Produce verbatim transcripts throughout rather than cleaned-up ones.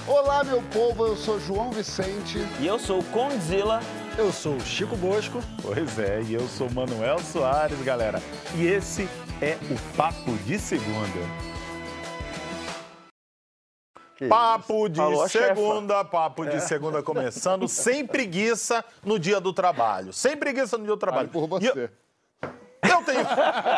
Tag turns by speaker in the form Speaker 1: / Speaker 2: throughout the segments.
Speaker 1: Olá, meu povo, eu sou João Vicente.
Speaker 2: E eu sou o Condzilla.
Speaker 3: Eu sou o Chico Bosco.
Speaker 4: Pois é, e eu sou Manuel Soares, galera. E esse é o Papo de Segunda. Que papo de Falou segunda, papo de é. segunda começando, sem preguiça no dia do trabalho. Sem preguiça no dia do trabalho.
Speaker 1: Por você.
Speaker 4: Eu, eu tenho...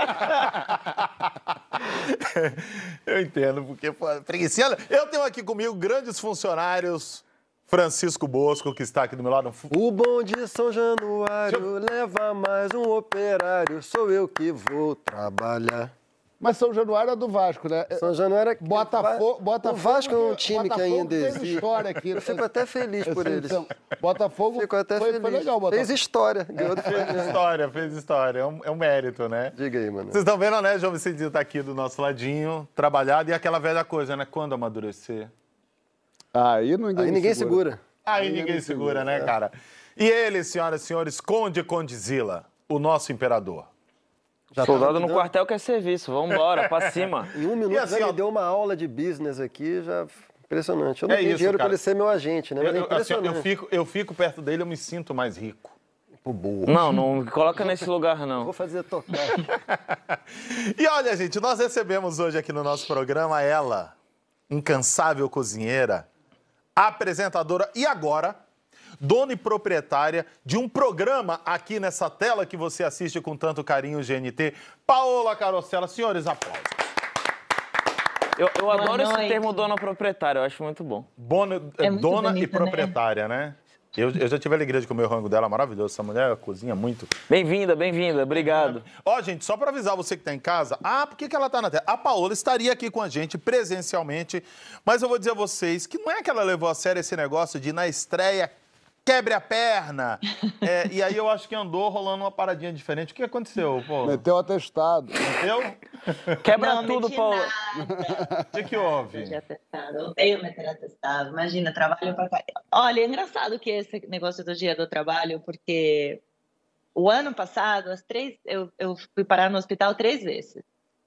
Speaker 4: eu entendo, porque preguiça. Eu tenho aqui comigo grandes funcionários... Francisco Bosco, que está aqui do meu lado.
Speaker 3: O bonde São Januário eu... leva mais um operário, sou eu que vou trabalhar.
Speaker 1: Mas São Januário é do Vasco, né?
Speaker 3: São Januário é...
Speaker 1: Botafogo, Botafogo...
Speaker 3: O Vasco é um time
Speaker 1: Botafogo
Speaker 3: que ainda
Speaker 1: fez
Speaker 3: existe.
Speaker 1: História aqui.
Speaker 3: Eu fico até feliz por eles.
Speaker 1: Então, Botafogo
Speaker 3: fico até
Speaker 1: foi,
Speaker 3: feliz.
Speaker 1: foi legal, Botafogo.
Speaker 3: Fez história. Ganhou do
Speaker 4: fez história, fez história. É um, é um mérito, né?
Speaker 3: Diga aí, mano.
Speaker 4: Vocês estão vendo, né? João Vicente está aqui do nosso ladinho, trabalhado. E aquela velha coisa, né? Quando amadurecer?
Speaker 1: Aí ninguém,
Speaker 3: aí ninguém segura. segura.
Speaker 4: Aí ninguém segura, né, cara? E ele, senhoras e senhores, Conde Condzilla, o nosso imperador.
Speaker 2: Já Soldado tá no quartel quer serviço, vamos embora, pra cima.
Speaker 3: Em um minuto assim, já me ó... deu uma aula de business aqui, já impressionante. Eu não é tenho isso, dinheiro para ele ser meu agente, né? Mas eu, é impressionante.
Speaker 4: Assim, eu, fico, eu fico perto dele, eu me sinto mais rico.
Speaker 3: Pô, boa.
Speaker 2: Não, não coloca nesse lugar, não.
Speaker 3: Vou fazer tocar.
Speaker 4: E olha, gente, nós recebemos hoje aqui no nosso programa ela, incansável cozinheira, apresentadora e agora dona e proprietária de um programa aqui nessa tela que você assiste com tanto carinho, G N T, Paola Carosella. Senhores, aplausos.
Speaker 2: Eu, eu adoro esse termo dona proprietária, eu acho muito bom.
Speaker 4: Bona, é dona
Speaker 5: bonito,
Speaker 4: e proprietária, né? né? Eu, eu já tive a alegria de comer o rango dela, maravilhoso. Essa mulher cozinha muito.
Speaker 2: Bem-vinda, bem-vinda, obrigado.
Speaker 4: Ó, gente, só para avisar você que está em casa, ah, por que, que ela tá na tela? A Paola estaria aqui com a gente presencialmente, mas eu vou dizer a vocês que não é que ela levou a sério esse negócio de, na estreia, quebre a perna. É, e aí eu acho que andou rolando uma paradinha diferente. O que aconteceu, pô?
Speaker 1: Meteu o atestado.
Speaker 4: Meteu?
Speaker 2: Quebra
Speaker 5: não,
Speaker 2: tudo, Paulo.
Speaker 4: O que, que houve?
Speaker 5: De atestado. Eu odeio meter atestado. Imagina, trabalho pra cá. Olha, é engraçado que esse negócio do dia do trabalho, porque o ano passado, as três, eu, eu fui parar no hospital três vezes.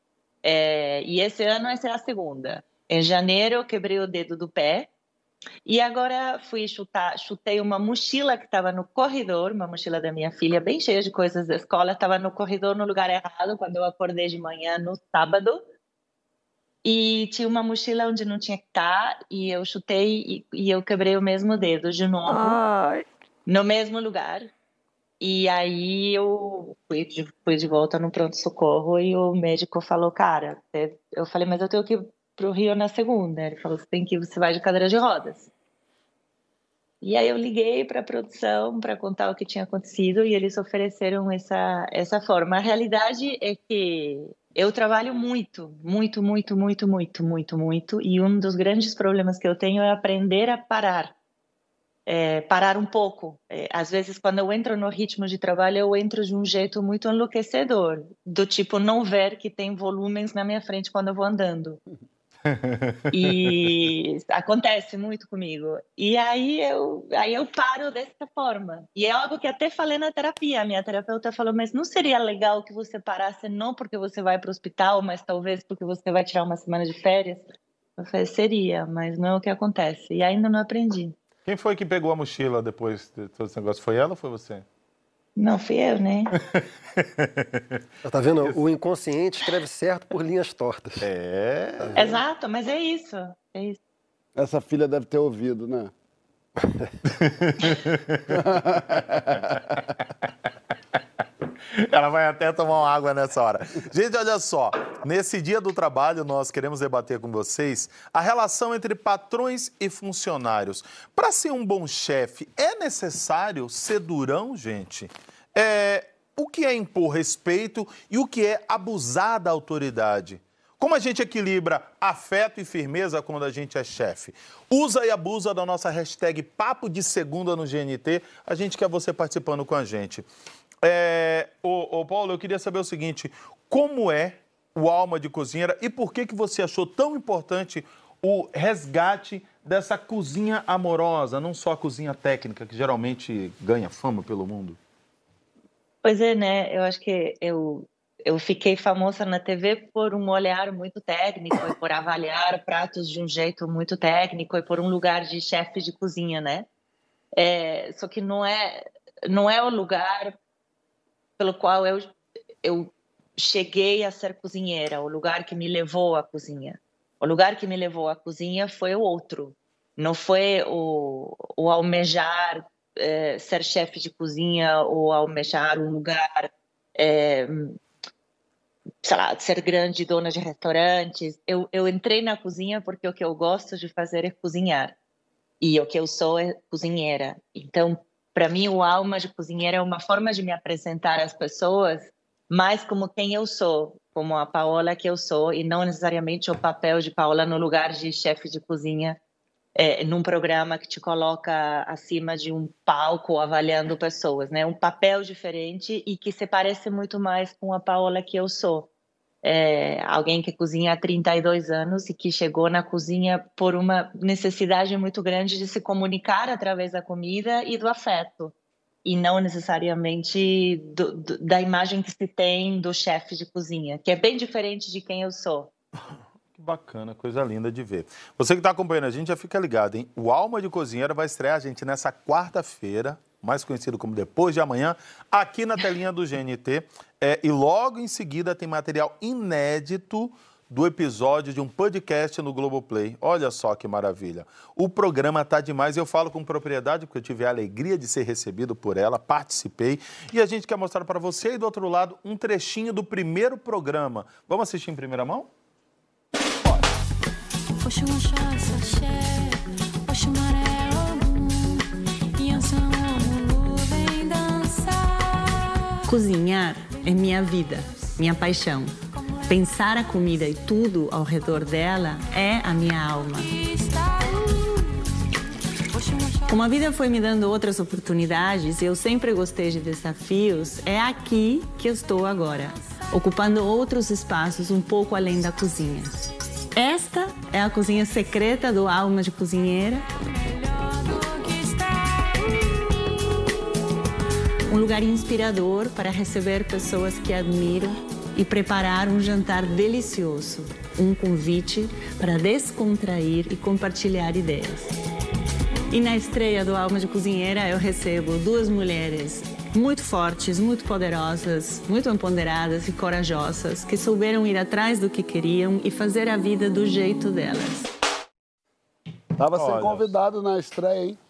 Speaker 5: É, e esse ano essa é a segunda. Em janeiro, eu quebrei o dedo do pé. E agora fui chutar, chutei uma mochila que estava no corredor, uma mochila da minha filha, bem cheia de coisas da escola, estava no corredor no lugar errado quando eu acordei de manhã no sábado. E tinha uma mochila onde não tinha que estar, e eu chutei e, e eu quebrei o mesmo dedo de novo, Ai. no mesmo lugar. E aí eu fui de, fui de volta no pronto-socorro e o médico falou, cara, eu falei, mas eu tenho que pro Rio na segunda. Ele falou, você tem que você vai de cadeira de rodas. E aí eu liguei para a produção para contar o que tinha acontecido e eles ofereceram essa essa forma. A realidade é que eu trabalho muito, muito, muito, muito, muito, muito, muito, e um dos grandes problemas que eu tenho é aprender a parar. É, parar um pouco. É, às vezes, quando eu entro no ritmo de trabalho, eu entro de um jeito muito enlouquecedor, do tipo não ver que tem volumes na minha frente quando eu vou andando. E acontece muito comigo. E aí eu, aí eu paro dessa forma. E é algo que até falei na terapia. A minha terapeuta falou, mas não seria legal que você parasse não porque você vai para o hospital, mas talvez porque você vai tirar uma semana de férias? Eu falei, seria, mas não é o que acontece. E ainda não aprendi.
Speaker 4: Quem foi que pegou a mochila depois de todo esse negócio? Foi ela ou foi você?
Speaker 5: Não, fui eu, né?
Speaker 3: Tá vendo? O inconsciente escreve certo por linhas tortas.
Speaker 4: É.
Speaker 5: Tá Exato, mas é isso. É isso.
Speaker 1: Essa filha deve ter ouvido, né?
Speaker 4: Ela vai até tomar uma água nessa hora. Gente, olha só. Nesse dia do trabalho, nós queremos debater com vocês a relação entre patrões e funcionários. Para ser um bom chefe, é necessário ser durão, gente? É, o que é impor respeito e o que é abusar da autoridade? Como a gente equilibra afeto e firmeza quando a gente é chefe? Usa e abusa da nossa hashtag Papo de Segunda no G N T. A gente quer você participando com a gente. É, ô, ô Paulo, eu queria saber o seguinte, como é o Alma de Cozinheira e por que, que você achou tão importante o resgate dessa cozinha amorosa, não só a cozinha técnica, que geralmente ganha fama pelo mundo?
Speaker 5: Pois é, né? Eu acho que eu, eu fiquei famosa na T V por um olhar muito técnico e por avaliar pratos de um jeito muito técnico e por um lugar de chefe de cozinha, né? É, só que não é, não é o lugar pelo qual eu, eu cheguei a ser cozinheira, o lugar que me levou à cozinha. O lugar que me levou à cozinha foi o outro. Não foi o, o almejar é, ser chefe de cozinha ou almejar um lugar, é, sei lá, ser grande dona de restaurantes. Eu, eu entrei na cozinha porque o que eu gosto de fazer é cozinhar. E o que eu sou é cozinheira. Então, para mim, o alma de cozinheira é uma forma de me apresentar às pessoas mais como quem eu sou, como a Paola que eu sou, e não necessariamente o papel de Paola no lugar de chefe de cozinha, é, num programa que te coloca acima de um palco avaliando pessoas, né? Um papel diferente e que se parece muito mais com a Paola que eu sou. É, alguém que cozinha há trinta e dois anos e que chegou na cozinha por uma necessidade muito grande de se comunicar através da comida e do afeto, e não necessariamente do, do, da imagem que se tem do chefe de cozinha, que é bem diferente de quem eu sou.
Speaker 4: Que bacana, coisa linda de ver. Você que está acompanhando a gente já fica ligado, hein? O Alma de Cozinheira vai estrear a gente nessa quarta-feira, mais conhecido como Depois de Amanhã, aqui na telinha do G N T. É, e logo em seguida tem material inédito do episódio de um podcast no Globoplay. Olha só que maravilha. O programa tá demais. Eu falo com propriedade porque eu tive a alegria de ser recebido por ela, participei. E a gente quer mostrar para você aí do outro lado um trechinho do primeiro programa. Vamos assistir em primeira mão?
Speaker 6: Cozinhar é minha vida, minha paixão. Pensar a comida e tudo ao redor dela é a minha alma. Como a vida foi me dando outras oportunidades e eu sempre gostei de desafios, é aqui que eu estou agora, ocupando outros espaços um pouco além da cozinha. Esta é a cozinha secreta do Alma de Cozinheira. Um lugar inspirador para receber pessoas que admiro e preparar um jantar delicioso, um convite para descontrair e compartilhar ideias. E na estreia do Alma de Cozinheira eu recebo duas mulheres muito fortes, muito poderosas, muito empoderadas e corajosas, que souberam ir atrás do que queriam e fazer a vida do jeito delas.
Speaker 1: Tava
Speaker 4: Olha.
Speaker 1: sendo convidado na estreia, hein?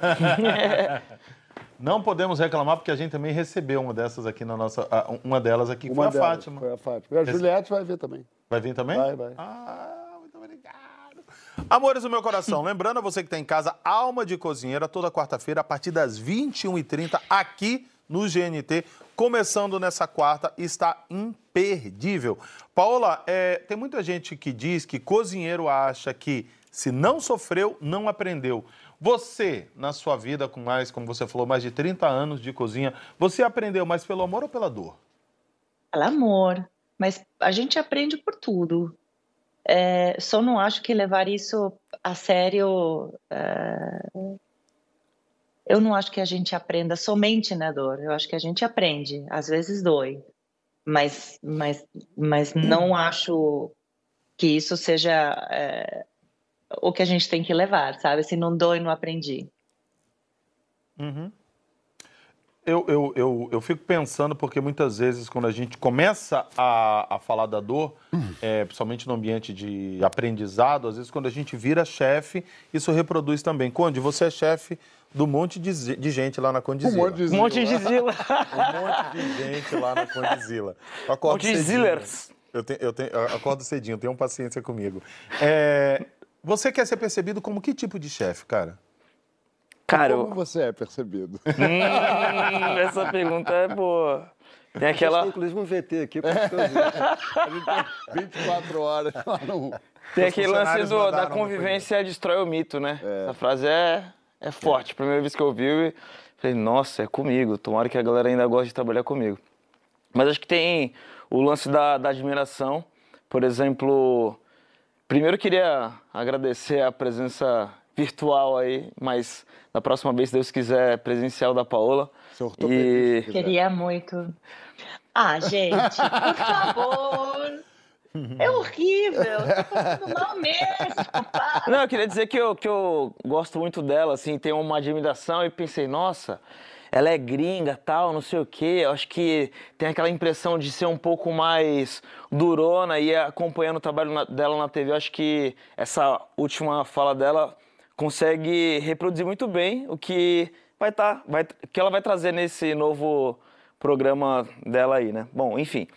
Speaker 4: Não podemos reclamar porque a gente também recebeu uma dessas aqui na nossa, uma delas aqui,
Speaker 1: Uma
Speaker 4: foi a
Speaker 1: delas,
Speaker 4: Fátima.
Speaker 1: Foi a Fátima. A Juliette vai ver também.
Speaker 4: Vai vir também?
Speaker 1: Vai, vai.
Speaker 4: Ah, muito obrigado. Amores do meu coração, lembrando a você que está em casa, Alma de Cozinheira, toda quarta-feira, a partir das vinte e uma e trinta, aqui no G N T, começando nessa quarta, está imperdível. Paola, é, tem muita gente que diz que cozinheiro acha que se não sofreu, não aprendeu. Você, na sua vida, com mais, como você falou, mais de trinta anos de cozinha, você aprendeu mais pelo amor ou pela dor?
Speaker 5: Pelo amor, mas a gente aprende por tudo. É, só não acho que levar isso a sério... É... Eu não acho que a gente aprenda somente na dor. Eu acho que a gente aprende. Às vezes dói. Mas, mas, mas não acho que isso seja é, o que a gente tem que levar, sabe? Se não dói, não aprendi.
Speaker 4: Uhum. Eu, eu, eu, eu fico pensando porque muitas vezes quando a gente começa a, a falar da dor, é, principalmente no ambiente de aprendizado, às vezes quando a gente vira chefe, isso reproduz também. Conde, você é chefe do monte de, de gente lá na Condizila.
Speaker 1: Um monte de
Speaker 2: Um monte de zila.
Speaker 4: Um monte de gente lá na Condizila. Eu acordo
Speaker 2: monte de
Speaker 4: cedinho.
Speaker 2: zillers.
Speaker 4: Eu, tenho, eu, tenho, eu acordo cedinho, tenham paciência comigo. É, você quer ser percebido como que tipo de chefe, cara?
Speaker 2: Cara,
Speaker 1: Como
Speaker 2: eu...
Speaker 1: você é percebido?
Speaker 2: hum, essa pergunta é boa. Tem aquela...
Speaker 3: Tem, inclusive um V T aqui. Pra você ver.
Speaker 1: A gente tem vinte e quatro horas lá no...
Speaker 2: Tem
Speaker 4: Os
Speaker 2: aquele lance
Speaker 4: funcionários
Speaker 2: do,
Speaker 4: mandaram
Speaker 2: da
Speaker 4: no
Speaker 2: convivência destrói o mito, né? Essa frase é, é forte. Primeira vez que eu ouvi, falei, nossa, é comigo. Tomara que a galera ainda goste de trabalhar comigo. Mas acho que tem o lance da, da admiração. Por exemplo, primeiro eu queria agradecer a presença virtual aí, mas na próxima vez, se Deus quiser, presencial da Paola.
Speaker 1: Seu
Speaker 2: E...
Speaker 5: Queria muito. Ah, gente, por favor. É horrível, tá passando mal mesmo. Para.
Speaker 2: Não, eu queria dizer que eu, que eu gosto muito dela, assim, tenho uma admiração e pensei, nossa, ela é gringa, tal, não sei o quê. Eu acho que tem aquela impressão de ser um pouco mais durona e acompanhando o trabalho na, dela na T V, eu acho que essa última fala dela consegue reproduzir muito bem o que vai tá, vai, que ela vai trazer nesse novo programa dela aí, né? Bom, enfim.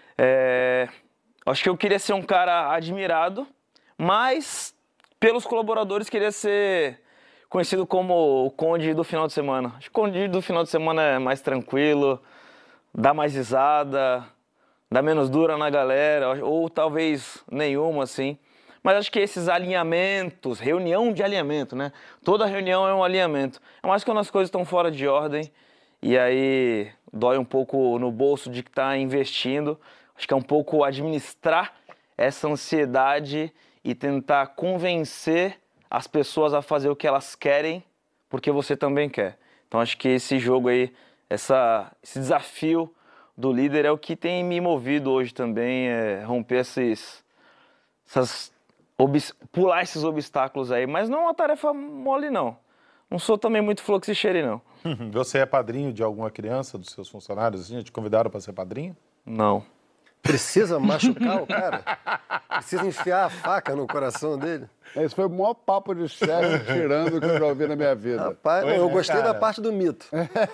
Speaker 2: É... Acho que eu queria ser um cara admirado, mas pelos colaboradores queria ser conhecido como o Conde do final de semana. Acho que o Conde do final de semana é mais tranquilo, dá mais risada, dá menos dura na galera, ou talvez nenhuma, assim. Mas acho que esses alinhamentos, reunião de alinhamento, né? Toda reunião é um alinhamento. É mais quando as coisas estão fora de ordem e aí dói um pouco no bolso de que está investindo. Acho que é um pouco administrar essa ansiedade e tentar convencer as pessoas a fazer o que elas querem, porque você também quer. Então acho que esse jogo aí, essa, esse desafio do líder é o que tem me movido hoje também, é romper esses, essas, pular esses obstáculos aí. Mas não é uma tarefa mole, não. Não sou também muito fluxicheire, não.
Speaker 4: Você é padrinho de alguma criança, dos seus funcionários, assim? Te convidaram para ser padrinho?
Speaker 2: Não.
Speaker 3: Precisa machucar o cara? Precisa enfiar a faca no coração dele?
Speaker 1: Esse foi o maior papo de chefe tirando que eu já ouvi na minha vida.
Speaker 3: Rapaz, não, eu
Speaker 4: é,
Speaker 3: gostei
Speaker 4: cara.
Speaker 3: da parte do mito.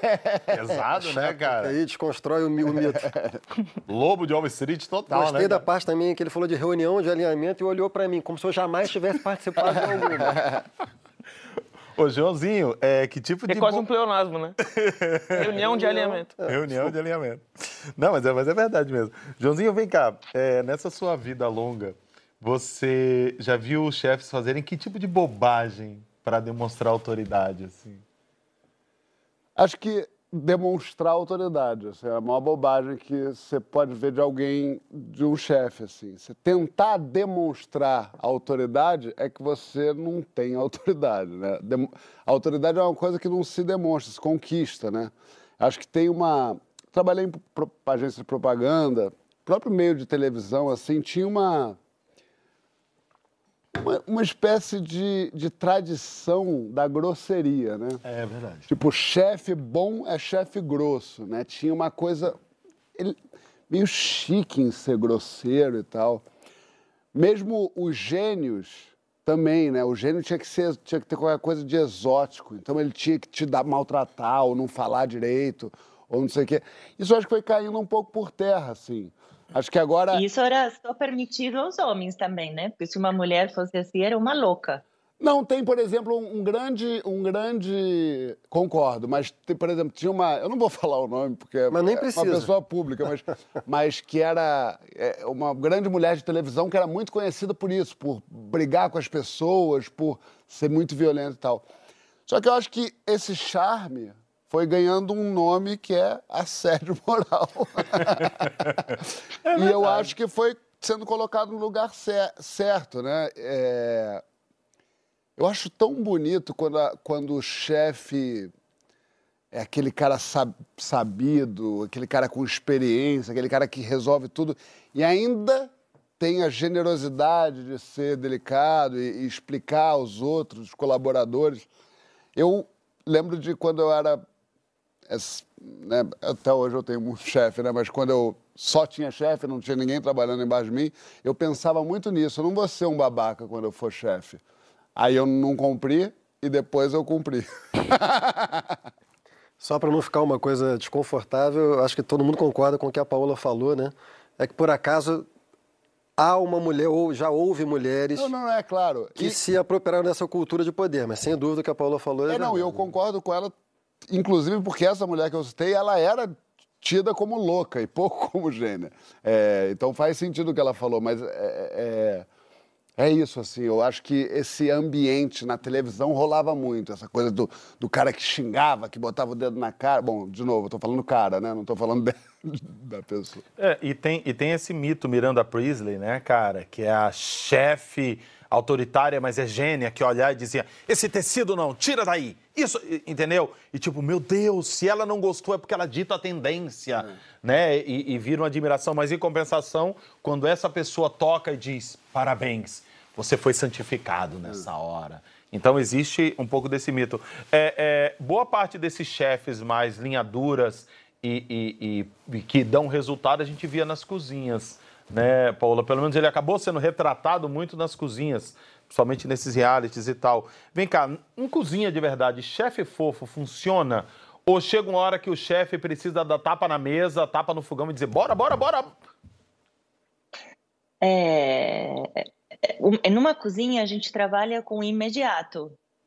Speaker 4: Pesado, né, cara?
Speaker 3: Aí desconstrói o, mi- o mito.
Speaker 4: Lobo de Wall Street total,
Speaker 3: Gostei
Speaker 4: né?
Speaker 3: da
Speaker 4: cara?
Speaker 3: parte também que ele falou de reunião de alinhamento e olhou pra mim, como se eu jamais tivesse participado de alguma.
Speaker 4: Ô, Joãozinho, é, que tipo de...
Speaker 2: É quase
Speaker 4: bo-
Speaker 2: um pleonasmo, né? Reunião de alinhamento.
Speaker 4: Reunião de alinhamento. Não, mas é, mas é verdade mesmo. Joãozinho, vem cá. É, nessa sua vida longa, você já viu os chefes fazerem que tipo de bobagem para demonstrar autoridade, assim?
Speaker 1: Acho que demonstrar autoridade, assim, é a maior bobagem que você pode ver de alguém, de um chefe, assim. Você tentar demonstrar autoridade é que você não tem autoridade, né? Dem- A autoridade é uma coisa que não se demonstra, se conquista, né? Acho que tem uma... Trabalhei em pro- agência de propaganda, próprio meio de televisão, assim, tinha uma... Uma, uma espécie de, de tradição da grosseria, né?
Speaker 4: É verdade.
Speaker 1: Tipo, chefe bom é chefe grosso, né? Tinha uma coisa ele, meio chique em ser grosseiro e tal. Mesmo os gênios também, né? O gênio tinha que, ser, tinha que ter qualquer coisa de exótico. Então ele tinha que te dar, maltratar ou não falar direito ou não sei o quê. Isso eu acho que foi caindo um pouco por terra, assim. Acho que agora...
Speaker 5: E isso era só permitido aos homens também, né? Porque se uma mulher fosse assim, era uma louca.
Speaker 1: Não, tem, por exemplo, um, um grande, um grande... Concordo, mas, tem, por exemplo, tinha uma... Eu não vou falar o nome, porque
Speaker 3: Mas nem
Speaker 1: é
Speaker 3: precisa.
Speaker 1: uma pessoa pública, mas, mas que era é, uma grande mulher de televisão que era muito conhecida por isso, por brigar com as pessoas, por ser muito violenta e tal. Só que eu acho que esse charme foi ganhando um nome que é assédio moral.
Speaker 4: É
Speaker 1: e eu acho que foi sendo colocado no lugar cer- certo, né? É... Eu acho tão bonito quando, a- quando o chefe é aquele cara sab- sabido, aquele cara com experiência, aquele cara que resolve tudo e ainda tem a generosidade de ser delicado e, e explicar aos outros, os colaboradores. Eu lembro de quando eu era... Esse, né, até hoje eu tenho um chefe, né, mas quando eu só tinha chefe, não tinha ninguém trabalhando embaixo de mim, eu pensava muito nisso. Eu não vou ser um babaca quando eu for chefe. Aí eu não cumpri e depois eu cumpri.
Speaker 3: Só para não ficar uma coisa desconfortável, acho que todo mundo concorda com o que a Paola falou, né? É que por acaso há uma mulher, ou já houve mulheres
Speaker 1: Não, não, é claro.
Speaker 3: que
Speaker 1: E-
Speaker 3: se apropriaram dessa cultura de poder, mas sem dúvida o que a Paola falou é,
Speaker 1: É, não,
Speaker 3: verdade.
Speaker 1: eu concordo com ela, inclusive porque essa mulher que eu citei, ela era tida como louca e pouco como gênia. É, então faz sentido o que ela falou, mas é, é, é isso, assim, eu acho que esse ambiente na televisão rolava muito, essa coisa do, do cara que xingava, que botava o dedo na cara. Bom, de novo, eu tô falando cara, né? Não tô falando de- da pessoa.
Speaker 4: É, e tem, e tem esse mito Miranda Priestly, né, cara? Que é a chefe autoritária, mas é gênia, que olhar e dizia, esse tecido não, tira daí. Isso, entendeu? E tipo, meu Deus, se ela não gostou é porque ela dita a tendência, é. né? E, e vira uma admiração. Mas em compensação, quando essa pessoa toca e diz, parabéns, você foi santificado nessa é. hora. Então existe um pouco desse mito. É, é, boa parte desses chefes mais linha duras e, e, e, e que dão resultado a gente via nas cozinhas, né, Paola? Pelo menos ele acabou sendo retratado muito nas cozinhas, principalmente nesses realities e tal. Vem cá, em cozinha de verdade, chefe fofo funciona? Ou chega uma hora que o chefe precisa dar tapa na mesa, tapa no fogão e dizer, bora, bora, bora?
Speaker 5: É... Numa cozinha, a gente trabalha com o imediato.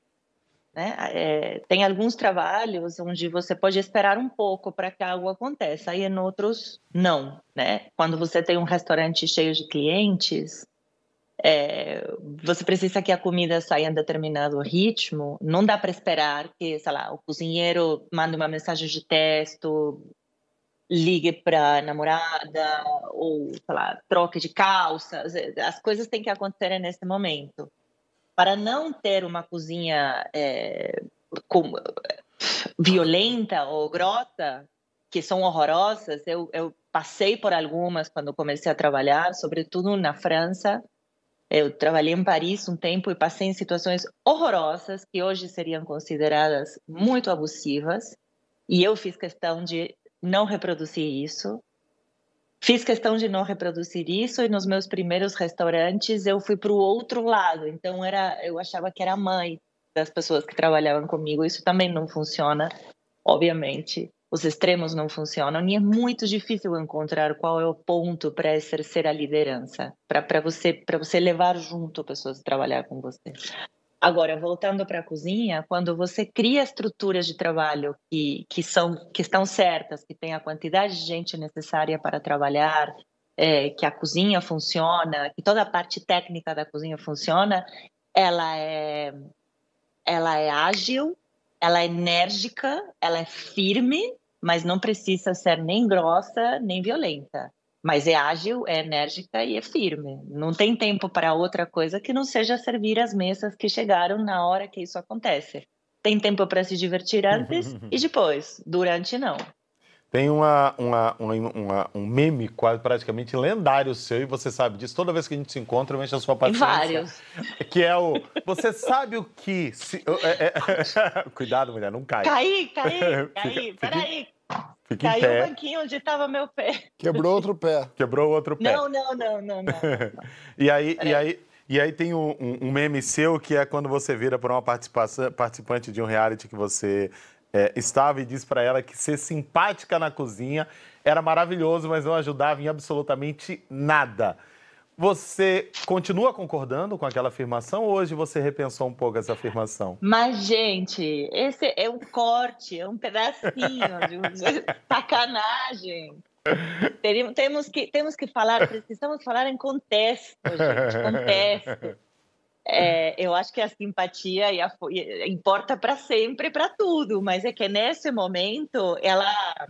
Speaker 5: Né? É, tem alguns trabalhos onde você pode esperar um pouco para que algo aconteça, e em outros, não. Né? Quando você tem um restaurante cheio de clientes, é, você precisa que a comida saia em determinado ritmo, não dá para esperar que, sei lá, o cozinheiro mande uma mensagem de texto, ligue para a namorada, ou, sei lá, troque de calça. As coisas têm que acontecer nesse momento. Para não ter uma cozinha é, com, violenta ou grossa, que são horrorosas, eu, eu passei por algumas quando comecei a trabalhar, sobretudo na França. Eu trabalhei em Paris um tempo e passei em situações horrorosas que hoje seriam consideradas muito abusivas, e eu fiz questão de não reproduzir isso. Fiz questão de não reproduzir isso, e nos meus primeiros restaurantes eu fui para o outro lado. Então era, eu achava que era a mãe das pessoas que trabalhavam comigo. Isso também não funciona, obviamente. Os extremos não funcionam, e é muito difícil encontrar qual é o ponto para exercer a liderança, para você, para você levar junto pessoas a trabalhar com você. Agora, voltando para a cozinha, quando você cria estruturas de trabalho que, que, são, que estão certas, que tem a quantidade de gente necessária para trabalhar, é, que a cozinha funciona, que toda a parte técnica da cozinha funciona, ela é, ela é ágil, ela é enérgica, ela é firme, mas não precisa ser nem grossa, nem violenta. Mas é ágil, é enérgica e é firme. Não tem tempo para outra coisa que não seja servir as mesas que chegaram na hora que isso acontece. Tem tempo para se divertir antes e depois, durante não.
Speaker 4: Tem uma, uma, uma, uma, um meme quase praticamente lendário seu, e você sabe disso. Toda vez que a gente se encontra, eu encho a sua paciência.
Speaker 5: Vários.
Speaker 4: Que é o... Você sabe o que... Se, é, é, cuidado, mulher, não cai.
Speaker 5: Caí, caí, caí. Peraí.
Speaker 4: Fica
Speaker 5: Caiu
Speaker 4: em pé.
Speaker 5: o banquinho onde estava meu pé.
Speaker 1: Quebrou outro pé.
Speaker 4: Quebrou outro pé.
Speaker 5: Não, não, não, não, não. não.
Speaker 4: e, aí, e, aí, e aí tem um, um, um meme seu que é quando você vira para uma participante de um reality que você é, estava e diz para ela que ser simpática na cozinha era maravilhoso, mas não ajudava em absolutamente nada. Você continua concordando com aquela afirmação ou hoje você repensou um pouco essa afirmação?
Speaker 5: Mas, gente, esse é um corte, é um pedacinho de sacanagem. Temos que, temos que falar, precisamos falar em contexto, gente, contexto. É, eu acho que a simpatia e a, importa para sempre, para tudo, mas é que nesse momento ela...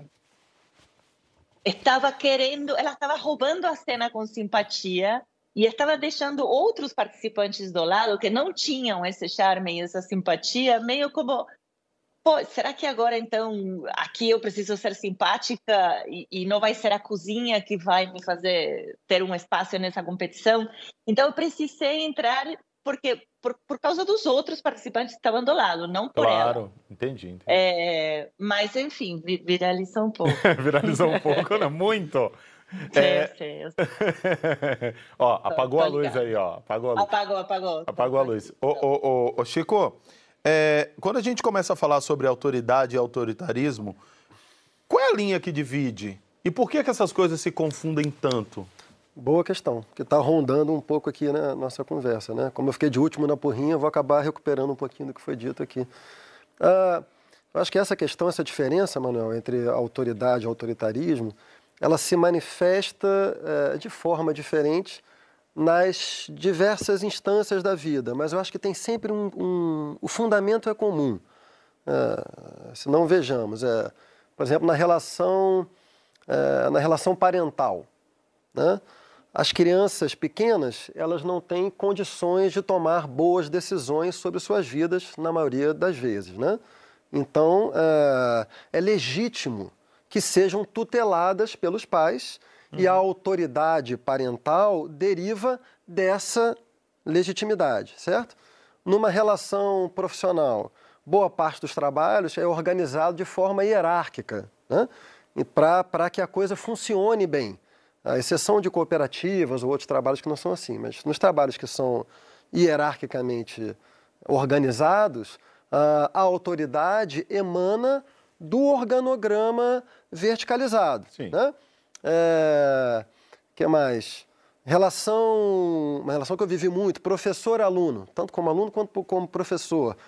Speaker 5: estava querendo, ela estava roubando a cena com simpatia e estava deixando outros participantes do lado que não tinham esse charme e essa simpatia, meio como, pô, será que agora então aqui eu preciso ser simpática e, e não vai ser a cozinha que vai me fazer ter um espaço nessa competição? Então eu precisei entrar porque por, por causa dos outros participantes que estavam do lado, não por
Speaker 4: claro,
Speaker 5: ela.
Speaker 4: Claro, entendi. entendi.
Speaker 5: É, mas, enfim, viralizou um pouco.
Speaker 4: Viralizou um pouco, não? Muito.
Speaker 5: Sim,
Speaker 4: é...
Speaker 5: sim. Eu...
Speaker 4: ó, apagou a luz aí, ó. Apagou a luz.
Speaker 5: Apagou, apagou.
Speaker 4: Apagou a luz. Ô, ô, ô, ô Chico, é, quando a gente começa a falar sobre autoridade e autoritarismo, qual é a linha que divide? E por que que essas coisas se confundem tanto?
Speaker 3: Boa questão, que está rondando um pouco aqui na nossa conversa, né? Como eu fiquei de último na porrinha, eu vou acabar recuperando um pouquinho do que foi dito aqui. Ah, eu acho que essa questão, essa diferença, Manuel, entre autoridade e autoritarismo, ela se manifesta eh, de forma diferente nas diversas instâncias da vida, mas eu acho que tem sempre um... um o fundamento é comum. Ah, se não vejamos, é, por exemplo, na relação, eh, na relação parental, né? as crianças pequenas, elas não têm condições de tomar boas decisões sobre suas vidas, na maioria das vezes, né? Então, é, é legítimo que sejam tuteladas pelos pais, uhum. e a autoridade parental deriva dessa legitimidade, certo? Numa relação profissional, boa parte dos trabalhos é organizado de forma hierárquica, né? Para que a coisa funcione bem. A exceção de cooperativas ou outros trabalhos que não são assim, mas nos trabalhos que são hierarquicamente organizados, a autoridade emana do organograma verticalizado. Sim. Né? É, que mais? Relação, uma relação que eu vivi muito, professor-aluno, tanto como aluno quanto como professor.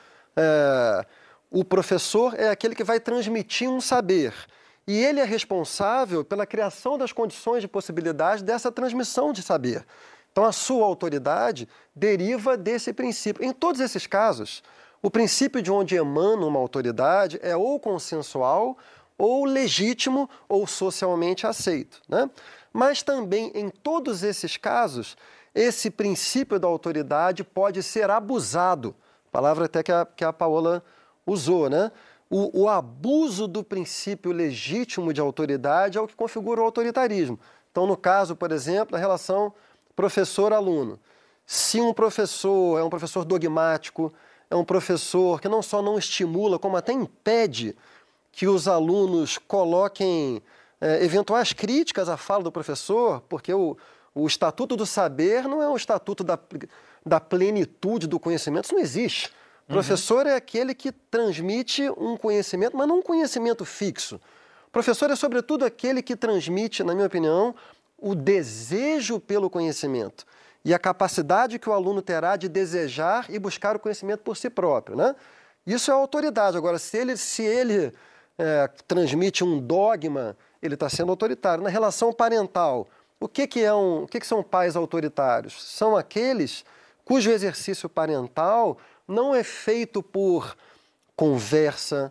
Speaker 3: É, o professor é aquele que vai transmitir um saber. E ele é responsável pela criação das condições de possibilidade dessa transmissão de saber. Então, a sua autoridade deriva desse princípio. Em todos esses casos, o princípio de onde emana uma autoridade é ou consensual, ou legítimo, ou socialmente aceito, né? Mas também, em todos esses casos, esse princípio da autoridade pode ser abusado. Palavra até que a, que a Paola usou, né? O, o abuso do princípio legítimo de autoridade é o que configura o autoritarismo. Então, no caso, por exemplo, da relação professor-aluno. Se um professor é um professor dogmático, é um professor que não só não estimula, como até impede que os alunos coloquem é, eventuais críticas à fala do professor, porque o, o estatuto do saber não é o estatuto da, da plenitude do conhecimento, isso não existe. O professor uhum. é aquele que transmite um conhecimento, mas não um conhecimento fixo. O professor é, sobretudo, aquele que transmite, na minha opinião, o desejo pelo conhecimento e a capacidade que o aluno terá de desejar e buscar o conhecimento por si próprio, né? Isso é autoridade. Agora, se ele, se ele é, transmite um dogma, ele está sendo autoritário. Na relação parental, o que, que, é um, o que, que são pais autoritários? São aqueles cujo exercício parental não é feito por conversa,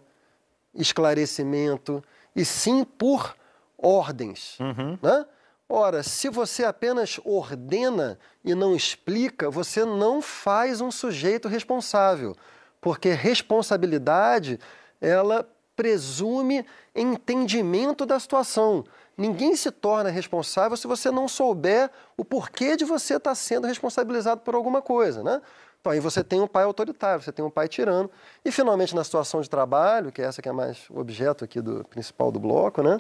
Speaker 3: esclarecimento, e sim por ordens. Uhum. Né? Ora, se você apenas ordena e não explica, você não faz um sujeito responsável, porque responsabilidade, ela presume entendimento da situação. Ninguém se torna responsável se você não souber o porquê de você estar sendo responsabilizado por alguma coisa, né? Então, aí você tem um pai autoritário, você tem um pai tirano. E, finalmente, na situação de trabalho, que é essa que é mais o objeto aqui do principal do bloco, né?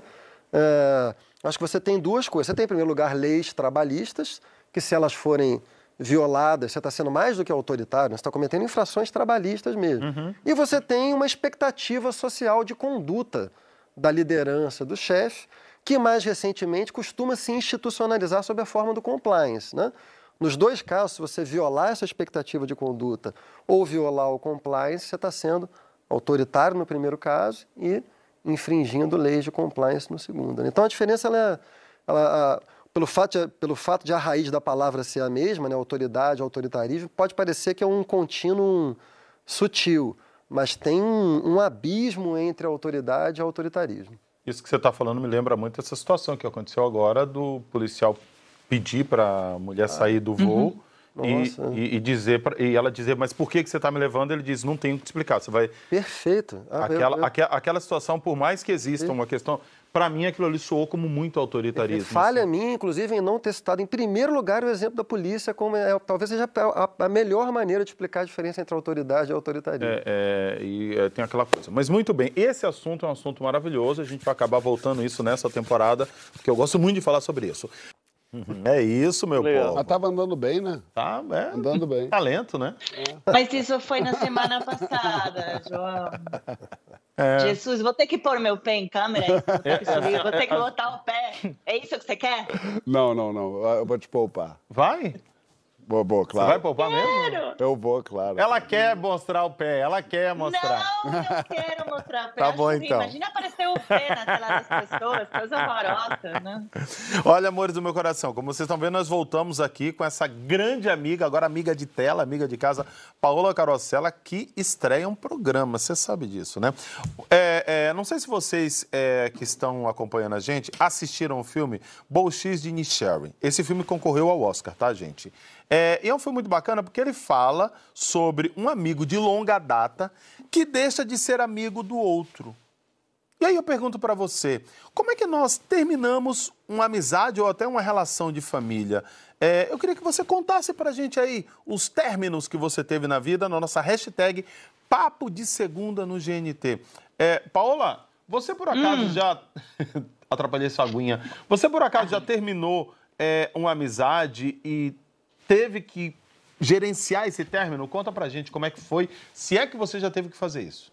Speaker 3: É, acho que você tem duas coisas. Você tem, em primeiro lugar, leis trabalhistas, que se elas forem violadas, você está sendo mais do que autoritário, você está cometendo infrações trabalhistas mesmo. Uhum. E você tem uma expectativa social de conduta da liderança, do chefe, que mais recentemente costuma se institucionalizar sob a forma do compliance, né? Nos dois casos, se você violar essa expectativa de conduta ou violar o compliance, você está sendo autoritário no primeiro caso e infringindo leis de compliance no segundo. Então, a diferença, ela é, ela, a, pelo, fato de, pelo fato de a raiz da palavra ser a mesma, né, autoridade, autoritarismo, pode parecer que é um contínuo sutil, mas tem um, um abismo entre a autoridade e o autoritarismo.
Speaker 4: Isso que você está falando me lembra muito essa situação que aconteceu agora do policial pedir para a mulher sair do voo uhum. e, e, e dizer pra, e ela dizer, mas por que, que você está me levando? Ele diz, não tenho que te explicar. Você vai...
Speaker 3: Perfeito. Ah,
Speaker 4: aquela,
Speaker 3: eu, eu...
Speaker 4: Aquela, aquela situação, por mais que exista Perfeito. Uma questão, para mim aquilo ali soou como muito autoritarismo.
Speaker 3: Falha
Speaker 4: assim.
Speaker 3: a mim, inclusive, em não ter citado em primeiro lugar o exemplo da polícia, como é, talvez seja a, a melhor maneira de explicar a diferença entre autoridade e autoritarismo.
Speaker 4: É, é, e é, tem aquela coisa. Mas muito bem, esse assunto é um assunto maravilhoso, a gente vai acabar voltando isso nessa temporada, porque eu gosto muito de falar sobre isso. É isso, meu povo.
Speaker 1: Mas tava andando bem, né?
Speaker 4: Tá, é.
Speaker 1: Andando bem.
Speaker 4: Talento, né?
Speaker 5: É. Mas isso foi na semana passada, João. É. Jesus, vou ter que pôr meu pé em câmera, vou ter que subir, vou ter que botar o pé. É isso que você quer?
Speaker 1: Não, não, não. Eu vou te poupar.
Speaker 4: Vai?
Speaker 1: Vou, vou, claro.
Speaker 4: Você vai poupar mesmo?
Speaker 1: Eu vou, claro.
Speaker 4: Ela quer mostrar o pé, ela quer mostrar.
Speaker 5: Não, não quero mostrar o pé.
Speaker 4: Tá
Speaker 5: Acho
Speaker 4: bom,
Speaker 5: horrível.
Speaker 4: então.
Speaker 5: Imagina aparecer o pé na tela das pessoas, coisa horrorosa, né?
Speaker 4: Olha, amores do meu coração, como vocês estão vendo, nós voltamos aqui com essa grande amiga, agora amiga de tela, amiga de casa, Paola Carosella, que estreia um programa, você sabe disso, né? É, é, não sei se vocês é, que estão acompanhando a gente assistiram o filme Bolshis de Inisherin. Esse filme concorreu ao Oscar, tá, gente? É, e é um filme muito bacana porque ele fala sobre um amigo de longa data que deixa de ser amigo do outro. E aí eu pergunto para você, como é que nós terminamos uma amizade ou até uma relação de família? É, eu queria que você contasse para a gente aí os términos que você teve na vida, na nossa hashtag Papo de Segunda no G N T. É, Paola, você por acaso hum. já... Atrapalhei sua aguinha. Você por acaso já terminou é, uma amizade e teve que gerenciar esse término? Conta pra gente como é que foi, se é que você já teve que fazer isso.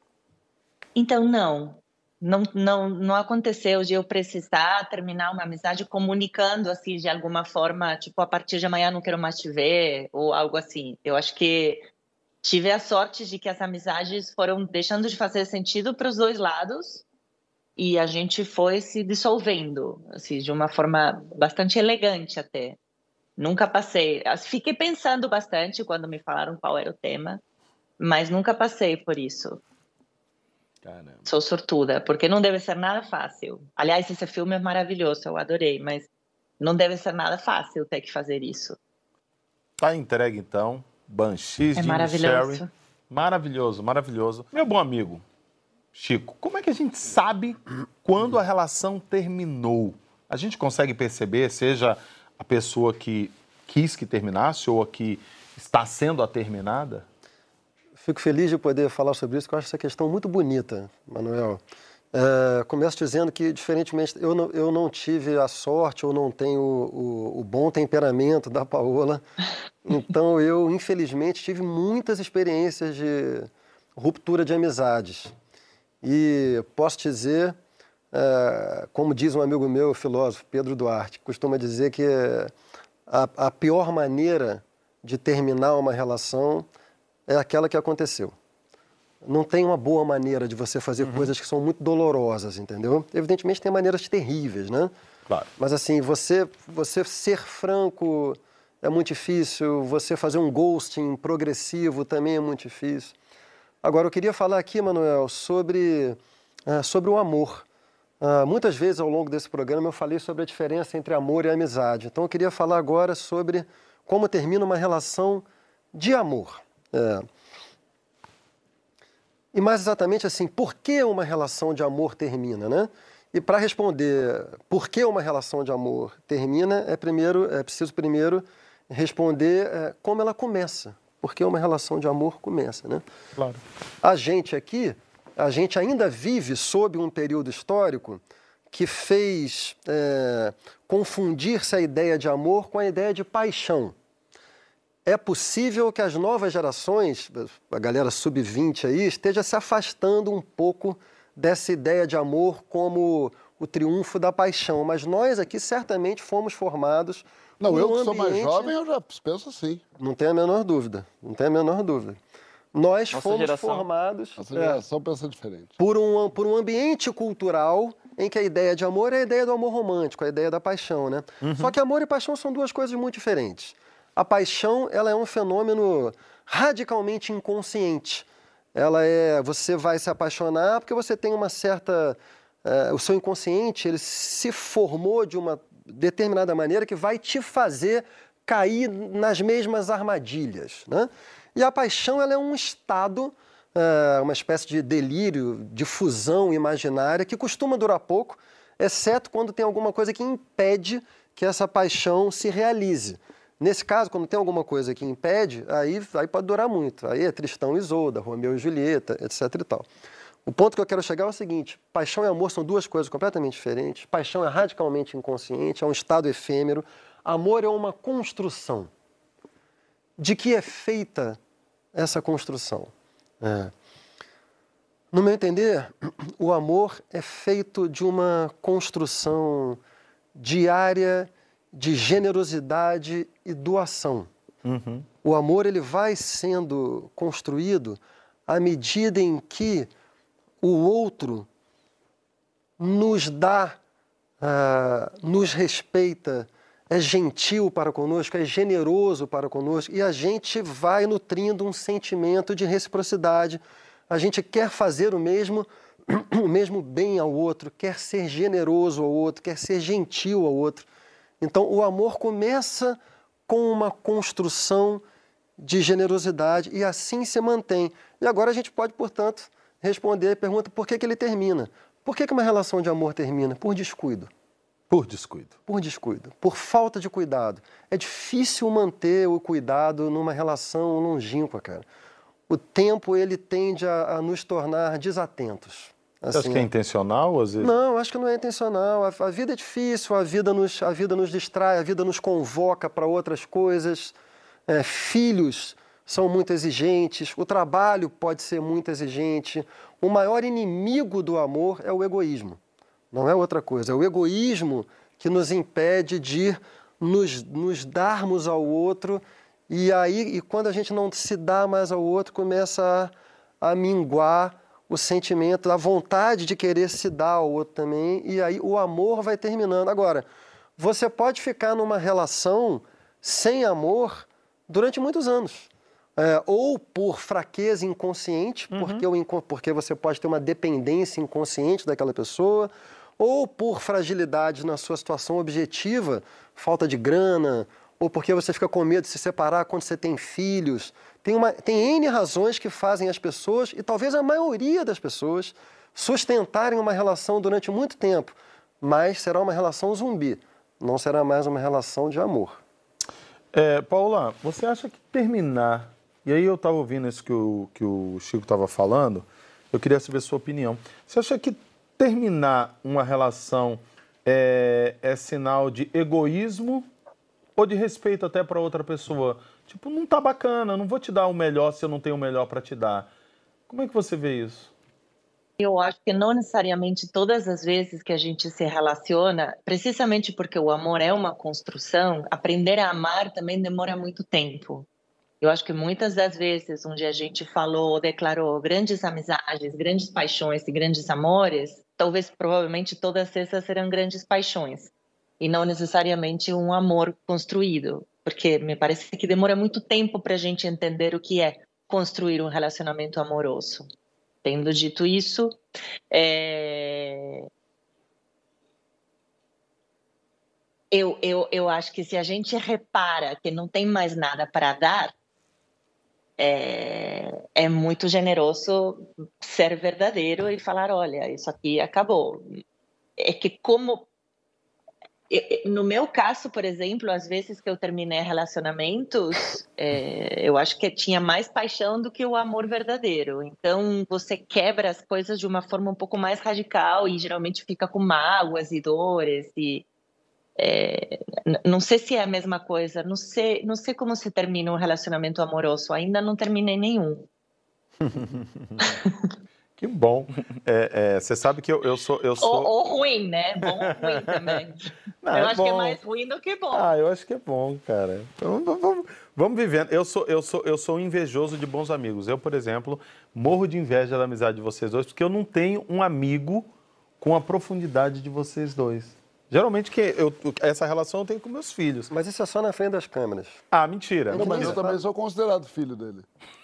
Speaker 5: Então, não. Não, não, não aconteceu de eu precisar terminar uma amizade comunicando, assim, de alguma forma, tipo, a partir de amanhã não quero mais te ver, ou algo assim. Eu acho que tive a sorte de que as amizades foram deixando de fazer sentido para os dois lados e a gente foi se dissolvendo, assim, de uma forma bastante elegante até. Nunca passei. Fiquei pensando bastante quando me falaram qual era o tema, mas nunca passei por isso.
Speaker 4: Caramba.
Speaker 5: Sou sortuda, porque não deve ser nada fácil. Aliás, esse filme é maravilhoso, eu adorei, mas não deve ser nada fácil ter que fazer isso.
Speaker 4: Tá entregue, então. Banshees
Speaker 5: é
Speaker 4: de
Speaker 5: maravilhoso.
Speaker 4: Inisherin. Maravilhoso, maravilhoso. Meu bom amigo, Chico, como é que a gente sabe quando a relação terminou? A gente consegue perceber, seja a pessoa que quis que terminasse ou a que está sendo a terminada?
Speaker 3: Fico feliz de poder falar sobre isso, porque eu acho essa questão muito bonita, Manuel. É, começo dizendo que, diferentemente, eu não, eu não tive a sorte ou não tenho o, o, o bom temperamento da Paola. Então, eu, infelizmente, tive muitas experiências de ruptura de amizades. E posso dizer, é, como diz um amigo meu, filósofo, Pedro Duarte, costuma dizer que a, a pior maneira de terminar uma relação é aquela que aconteceu. Não tem uma boa maneira de você fazer uhum. coisas que são muito dolorosas, entendeu? Evidentemente tem maneiras terríveis, né?
Speaker 4: Claro.
Speaker 3: Mas assim, você, você ser franco é muito difícil, você fazer um ghosting progressivo também é muito difícil. Agora, eu queria falar aqui, Manuel, sobre, uh, sobre o amor. Uh, muitas vezes ao longo desse programa eu falei sobre a diferença entre amor e amizade. Então eu queria falar agora sobre como termina uma relação de amor. É. E mais exatamente assim, por que uma relação de amor termina, né? E para responder por que uma relação de amor termina, é, primeiro, é preciso primeiro responder é, como ela começa. Por que uma relação de amor começa, né?
Speaker 4: Claro.
Speaker 3: A gente aqui, a gente ainda vive sob um período histórico que fez é, confundir-se a ideia de amor com a ideia de paixão. É possível que as novas gerações, a galera sub vinte aí, esteja se afastando um pouco dessa ideia de amor como o triunfo da paixão. Mas nós aqui certamente fomos formados...
Speaker 1: Não, eu que
Speaker 3: ambiente...
Speaker 1: sou mais jovem, eu já penso assim.
Speaker 3: Não tem a menor dúvida, não tem a menor dúvida. Nós
Speaker 2: Nossa
Speaker 3: fomos
Speaker 2: geração.
Speaker 3: formados...
Speaker 1: Nossa geração é, pensa diferente.
Speaker 3: Por um, por um ambiente cultural em que a ideia de amor é a ideia do amor romântico, a ideia da paixão, né? Uhum. Só que amor e paixão são duas coisas muito diferentes. A paixão, ela é um fenômeno radicalmente inconsciente. Ela é, você vai se apaixonar porque você tem uma certa... Uh, o seu inconsciente, ele se formou de uma determinada maneira que vai te fazer cair nas mesmas armadilhas, né? E a paixão, ela é um estado, uh, uma espécie de delírio, de fusão imaginária que costuma durar pouco, exceto quando tem alguma coisa que impede que essa paixão se realize. Nesse caso, quando tem alguma coisa que impede, aí, aí pode durar muito. Aí é Tristão e Isolda, Romeu e Julieta, etc e tal. O ponto que eu quero chegar é o seguinte, paixão e amor são duas coisas completamente diferentes. Paixão é radicalmente inconsciente, é um estado efêmero. Amor é uma construção. De que é feita essa construção? É. No meu entender, o amor é feito de uma construção diária de generosidade e doação. Uhum. O amor ele vai sendo construído à medida em que o outro nos dá, uh, nos respeita, é gentil para conosco, é generoso para conosco, e a gente vai nutrindo um sentimento de reciprocidade. A gente quer fazer o mesmo, o mesmo bem ao outro, quer ser generoso ao outro, quer ser gentil ao outro. Então, o amor começa com uma construção de generosidade e assim se mantém. E agora a gente pode, portanto, responder a pergunta por que que ele termina. Por que que uma relação de amor termina? Por descuido.
Speaker 4: Por descuido.
Speaker 3: Por descuido, por falta de cuidado. É difícil manter o cuidado numa relação longínqua, cara. O tempo, ele tende a, a nos tornar desatentos.
Speaker 4: Você assim, acha que é intencional, às vezes?
Speaker 3: Não, acho que não é intencional. A, a vida é difícil, a vida nos, a vida nos distrai, a vida nos convoca para outras coisas. É, filhos são muito exigentes, o trabalho pode ser muito exigente. O maior inimigo do amor é o egoísmo. Não é outra coisa, é o egoísmo que nos impede de nos, nos darmos ao outro e aí, e quando a gente não se dá mais ao outro, começa a, a minguar o sentimento, a vontade de querer se dar ao outro também, e aí o amor vai terminando. Agora, você pode ficar numa relação sem amor durante muitos anos. É, ou por fraqueza inconsciente, uhum. porque, o, porque você pode ter uma dependência inconsciente daquela pessoa, ou por fragilidade na sua situação objetiva, falta de grana, ou porque você fica com medo de se separar quando você tem filhos. Tem, uma, tem N razões que fazem as pessoas, e talvez a maioria das pessoas, sustentarem uma relação durante muito tempo, mas será uma relação zumbi, não será mais uma relação de amor.
Speaker 4: É, Paula, você acha que terminar... E aí eu estava ouvindo isso que o, que o Chico estava falando, eu queria saber a sua opinião. Você acha que terminar uma relação é, é sinal de egoísmo ou de respeito até para outra pessoa? Tipo, não tá bacana, não vou te dar o melhor se eu não tenho o melhor para te dar. Como é que você vê isso?
Speaker 5: Eu acho que não necessariamente todas as vezes que a gente se relaciona, precisamente porque o amor é uma construção, aprender a amar também demora muito tempo. Eu acho que muitas das vezes onde a gente falou, declarou grandes amizades, grandes paixões e grandes amores, talvez provavelmente todas essas serão grandes paixões e não necessariamente um amor construído, porque me parece que demora muito tempo para a gente entender o que é construir um relacionamento amoroso. Tendo dito isso, é... eu, eu, eu acho que se a gente repara que não tem mais nada para dar, É, é muito generoso ser verdadeiro e falar, olha, isso aqui acabou. É que como... No meu caso, por exemplo, às vezes que eu terminei relacionamentos, é, eu acho que tinha mais paixão do que o amor verdadeiro. Então, você quebra as coisas de uma forma um pouco mais radical e geralmente fica com mágoas e dores e... É, não sei se é a mesma coisa, não sei, não sei como se termina um relacionamento amoroso, ainda não terminei nenhum.
Speaker 4: Que bom. É, é, você sabe que eu, eu sou... Eu sou...
Speaker 5: Ou, ou ruim, né? Bom ou ruim também.
Speaker 4: Não,
Speaker 5: eu
Speaker 4: é
Speaker 5: acho
Speaker 4: bom.
Speaker 5: que é mais ruim do que bom.
Speaker 4: Ah, eu acho que é bom, cara. Então, vamos, vamos vivendo. Eu sou, eu, sou, eu sou invejoso de bons amigos. Eu, por exemplo, morro de inveja da amizade de vocês dois, porque eu não tenho um amigo com a profundidade de vocês dois. Geralmente, que eu, essa relação eu tenho com meus filhos.
Speaker 3: Mas isso é só na frente das câmeras.
Speaker 4: Ah, mentira.
Speaker 1: Não, mas eu também sou considerado filho dele.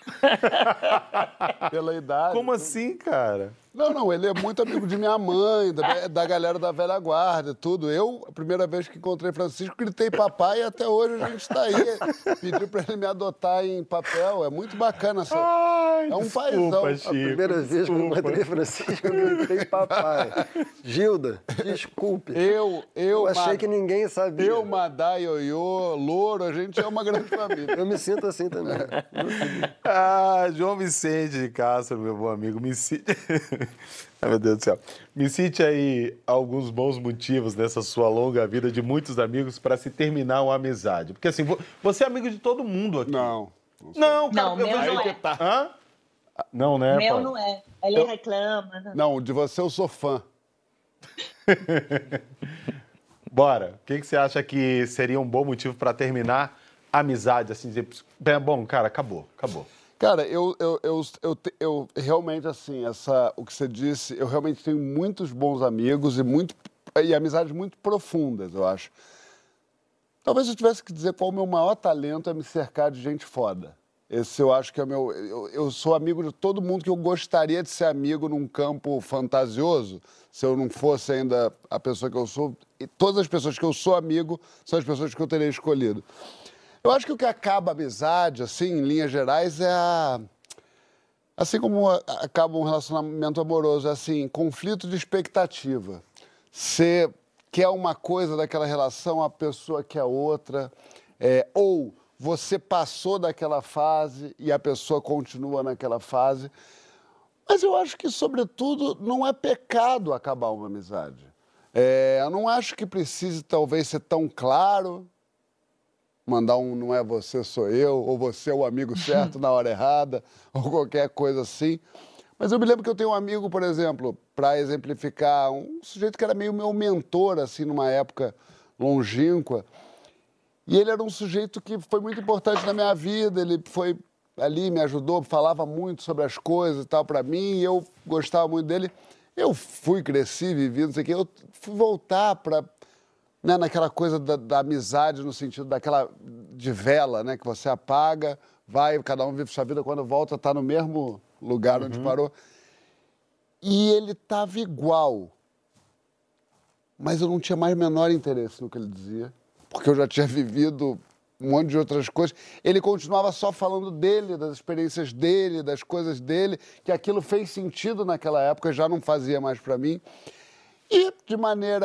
Speaker 1: Pela idade.
Speaker 4: Como assim, cara?
Speaker 1: Não, não, ele é muito amigo de minha mãe, da, da galera da velha guarda, tudo. Eu, a primeira vez que encontrei Francisco, gritei papai e até hoje a gente está aí. Pedi para ele me adotar em papel, é muito bacana. Essa...
Speaker 4: Ai,
Speaker 1: é um
Speaker 4: desculpa,
Speaker 1: paizão.
Speaker 4: Chico,
Speaker 3: a primeira
Speaker 4: desculpa.
Speaker 3: vez que eu encontrei Francisco, eu gritei papai. Gilda, desculpe.
Speaker 1: Eu, eu,
Speaker 3: eu achei
Speaker 1: Mad...
Speaker 3: que ninguém sabia.
Speaker 1: Eu, Madá, Ioiô, Louro, a gente é uma grande família.
Speaker 3: Eu me sinto assim também.
Speaker 4: Ah, João Vicente de Castro, meu bom amigo, me cite... Ai, meu Deus do céu. Me cite aí alguns bons motivos nessa sua longa vida de muitos amigos para se terminar uma amizade. Porque assim, você é amigo de todo mundo aqui.
Speaker 1: Não.
Speaker 4: Não, cara,
Speaker 5: não,
Speaker 4: eu
Speaker 5: meu
Speaker 4: vejo
Speaker 5: não
Speaker 4: que
Speaker 5: é.
Speaker 4: tá. Hã? Não, né,
Speaker 5: Meu
Speaker 4: Paulo?
Speaker 5: não é. Ele
Speaker 1: Eu...
Speaker 5: reclama. Não.
Speaker 1: não, de você eu sou fã.
Speaker 4: Bora. O que, que você acha que seria um bom motivo para terminar amizade, assim, dizer, bom, cara, acabou, acabou?
Speaker 1: Cara, eu, eu, eu, eu, eu realmente, assim, essa, o que você disse, eu realmente tenho muitos bons amigos e, muito, e amizades muito profundas, eu acho. Talvez eu tivesse que dizer qual o meu maior talento é me cercar de gente foda. Esse eu acho que é o meu... Eu, eu sou amigo de todo mundo que eu gostaria de ser amigo num campo fantasioso, se eu não fosse ainda a pessoa que eu sou. E todas as pessoas que eu sou amigo são as pessoas que eu teria escolhido. Eu acho que o que acaba a amizade, assim, em linhas gerais, é a... Assim como acaba um relacionamento amoroso, é assim, conflito de expectativa. Você quer uma coisa daquela relação, a pessoa quer outra. É, ou você passou daquela fase e a pessoa continua naquela fase. Mas eu acho que, sobretudo, não é pecado acabar uma amizade. É, eu não acho que precise, talvez, ser tão claro... mandar um não é você, sou eu, ou você é o amigo certo na hora errada, ou qualquer coisa assim. Mas eu me lembro que eu tenho um amigo, por exemplo, para exemplificar, um sujeito que era meio meu mentor, assim, numa época longínqua. E ele era um sujeito que foi muito importante na minha vida, ele foi ali, me ajudou, falava muito sobre as coisas e tal para mim, e eu gostava muito dele. Eu fui, cresci, vivi, não sei o quê, eu fui voltar para... Né, naquela coisa da, da amizade, no sentido daquela de vela, né, que você apaga, vai, cada um vive sua vida, quando volta está no mesmo lugar uhum. onde parou. E ele estava igual, mas eu não tinha mais o menor interesse no que ele dizia, porque eu já tinha vivido um monte de outras coisas. Ele continuava só falando dele, das experiências dele, das coisas dele, que aquilo fez sentido naquela época, já não fazia mais para mim. E, de maneira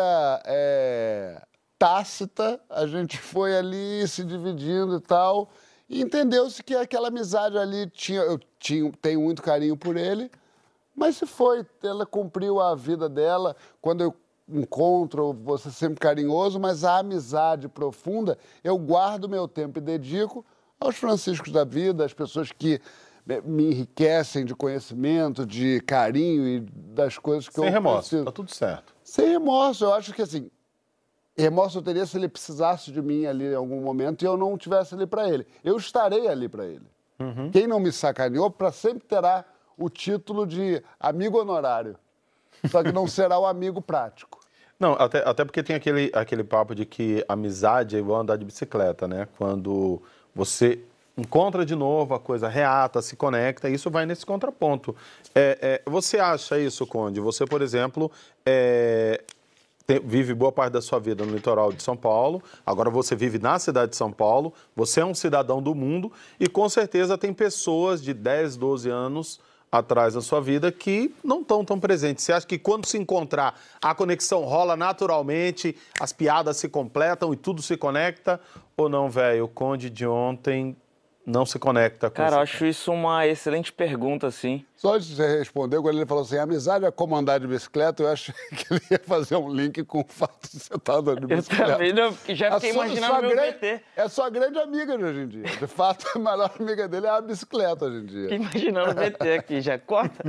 Speaker 1: é, tácita, a gente foi ali se dividindo e tal, e entendeu-se que aquela amizade ali, tinha, eu tinha, tenho muito carinho por ele, mas se foi, ela cumpriu a vida dela. Quando eu encontro, vou ser sempre carinhoso, mas a amizade profunda, eu guardo meu tempo e dedico aos franciscos da vida, às pessoas que me enriquecem de conhecimento, de carinho e das coisas que
Speaker 4: Sem
Speaker 1: eu
Speaker 4: remorso,
Speaker 1: preciso.
Speaker 4: tá tudo certo.
Speaker 1: Sem remorso, eu acho que assim, remorso eu teria se ele precisasse de mim ali em algum momento e eu não estivesse ali para ele. Eu estarei ali para ele. Uhum. Quem não me sacaneou, para sempre terá o título de amigo honorário, só que não será o amigo prático.
Speaker 4: Não, até, até porque tem aquele, aquele papo de que amizade é igual andar de bicicleta, né? Quando você encontra de novo, a coisa reata, se conecta, isso vai nesse contraponto. É, é, você acha isso, Conde? Você, por exemplo, é, tem, vive boa parte da sua vida no litoral de São Paulo, agora você vive na cidade de São Paulo, você é um cidadão do mundo e com certeza tem pessoas de dez, doze anos atrás da sua vida que não estão tão presentes. Você acha que quando se encontrar, a conexão rola naturalmente, as piadas se completam e tudo se conecta? Ou não, velho? O Conde de ontem não se conecta com
Speaker 2: Cara, eu acho isso uma excelente pergunta, assim.
Speaker 1: Só antes de você responder, quando ele falou assim, amizade é como andar de bicicleta, eu acho que ele ia fazer um link com o fato de você estar andando de bicicleta.
Speaker 2: Eu também não, já fiquei imaginando meu
Speaker 1: grande,
Speaker 2: B T.
Speaker 1: É sua grande amiga de hoje em dia. De fato, a melhor amiga dele é a bicicleta hoje em dia.
Speaker 2: Fiquei imaginando o B T aqui, já corta.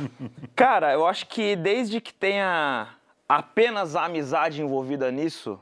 Speaker 2: Cara, eu acho que desde que tenha apenas a amizade envolvida nisso,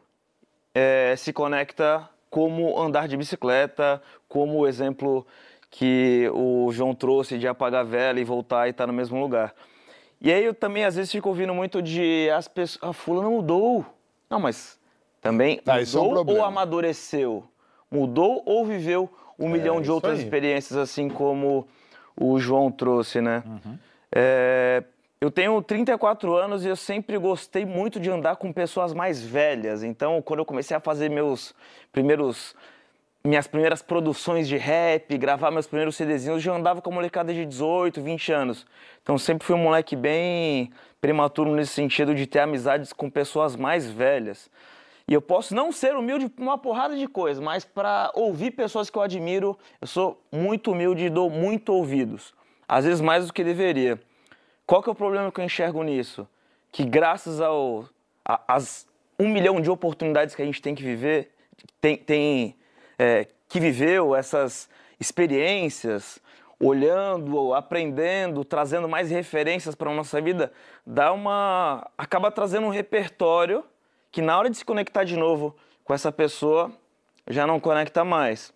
Speaker 2: é, se conecta como andar de bicicleta, como o exemplo que o João trouxe de apagar a vela e voltar e estar no mesmo lugar. E aí eu também, às vezes, fico ouvindo muito de as pessoas, a fulana mudou. Não, mas também
Speaker 1: ah,
Speaker 2: mudou
Speaker 1: é um
Speaker 2: ou amadureceu? Mudou ou viveu um é, milhão de outras aí. experiências, assim como o João trouxe, né? Uhum. É... Eu tenho trinta e quatro anos e eu sempre gostei muito de andar com pessoas mais velhas. Então, quando eu comecei a fazer meus primeiros, minhas primeiras produções de rap, gravar meus primeiros CDzinhos, eu já andava com a molecada de dezoito, vinte anos. Então, sempre fui um moleque bem prematuro nesse sentido de ter amizades com pessoas mais velhas. E eu posso não ser humilde por uma porrada de coisa, mas para ouvir pessoas que eu admiro, eu sou muito humilde e dou muito ouvidos. Às vezes mais do que deveria. Qual que é o problema que eu enxergo nisso? Que graças ao, a, as um milhão de oportunidades que a gente tem que viver, tem, tem é, que viveu essas experiências, olhando, aprendendo, trazendo mais referências para a nossa vida, dá uma, acaba trazendo um repertório que na hora de se conectar de novo com essa pessoa, já não conecta mais.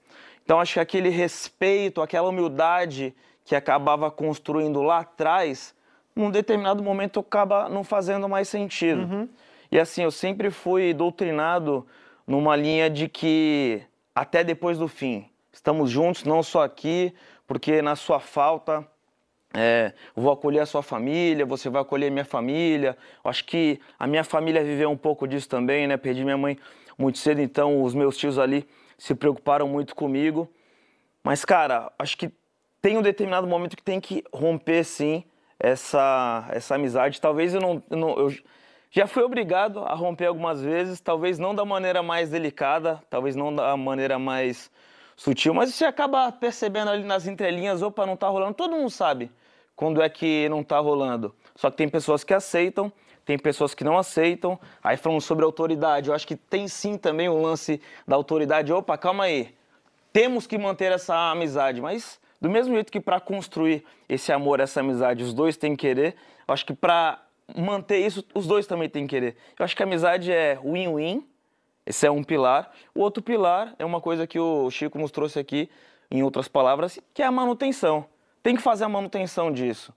Speaker 2: Então, acho que aquele respeito, aquela humildade que acabava construindo lá atrás, num determinado momento acaba não fazendo mais sentido. Uhum. E assim, eu sempre fui doutrinado numa linha de que até depois do fim, estamos juntos, não só aqui, porque na sua falta é, eu vou acolher a sua família, você vai acolher a minha família. Eu acho que a minha família viveu um pouco disso também, né? Perdi minha mãe muito cedo, então os meus tios ali se preocuparam muito comigo. Mas, cara, acho que tem um determinado momento que tem que romper, sim, essa, essa amizade. Talvez eu não... Eu, não, eu já fui obrigado a romper algumas vezes, talvez não da maneira mais delicada, talvez não da maneira mais sutil, mas você acaba percebendo ali nas entrelinhas, opa, não tá rolando. Todo mundo sabe quando é que não tá rolando. Só que tem pessoas que aceitam, tem pessoas que não aceitam. Aí falando sobre autoridade, eu acho que tem sim também o lance da autoridade. Opa, calma aí, temos que manter essa amizade, mas do mesmo jeito que para construir esse amor, essa amizade, os dois têm que querer, eu acho que para manter isso, os dois também têm que querer. Eu acho que a amizade é win-win, esse é um pilar. O outro pilar é uma coisa que o Chico nos trouxe aqui, em outras palavras, que é a manutenção. Tem que fazer a manutenção disso.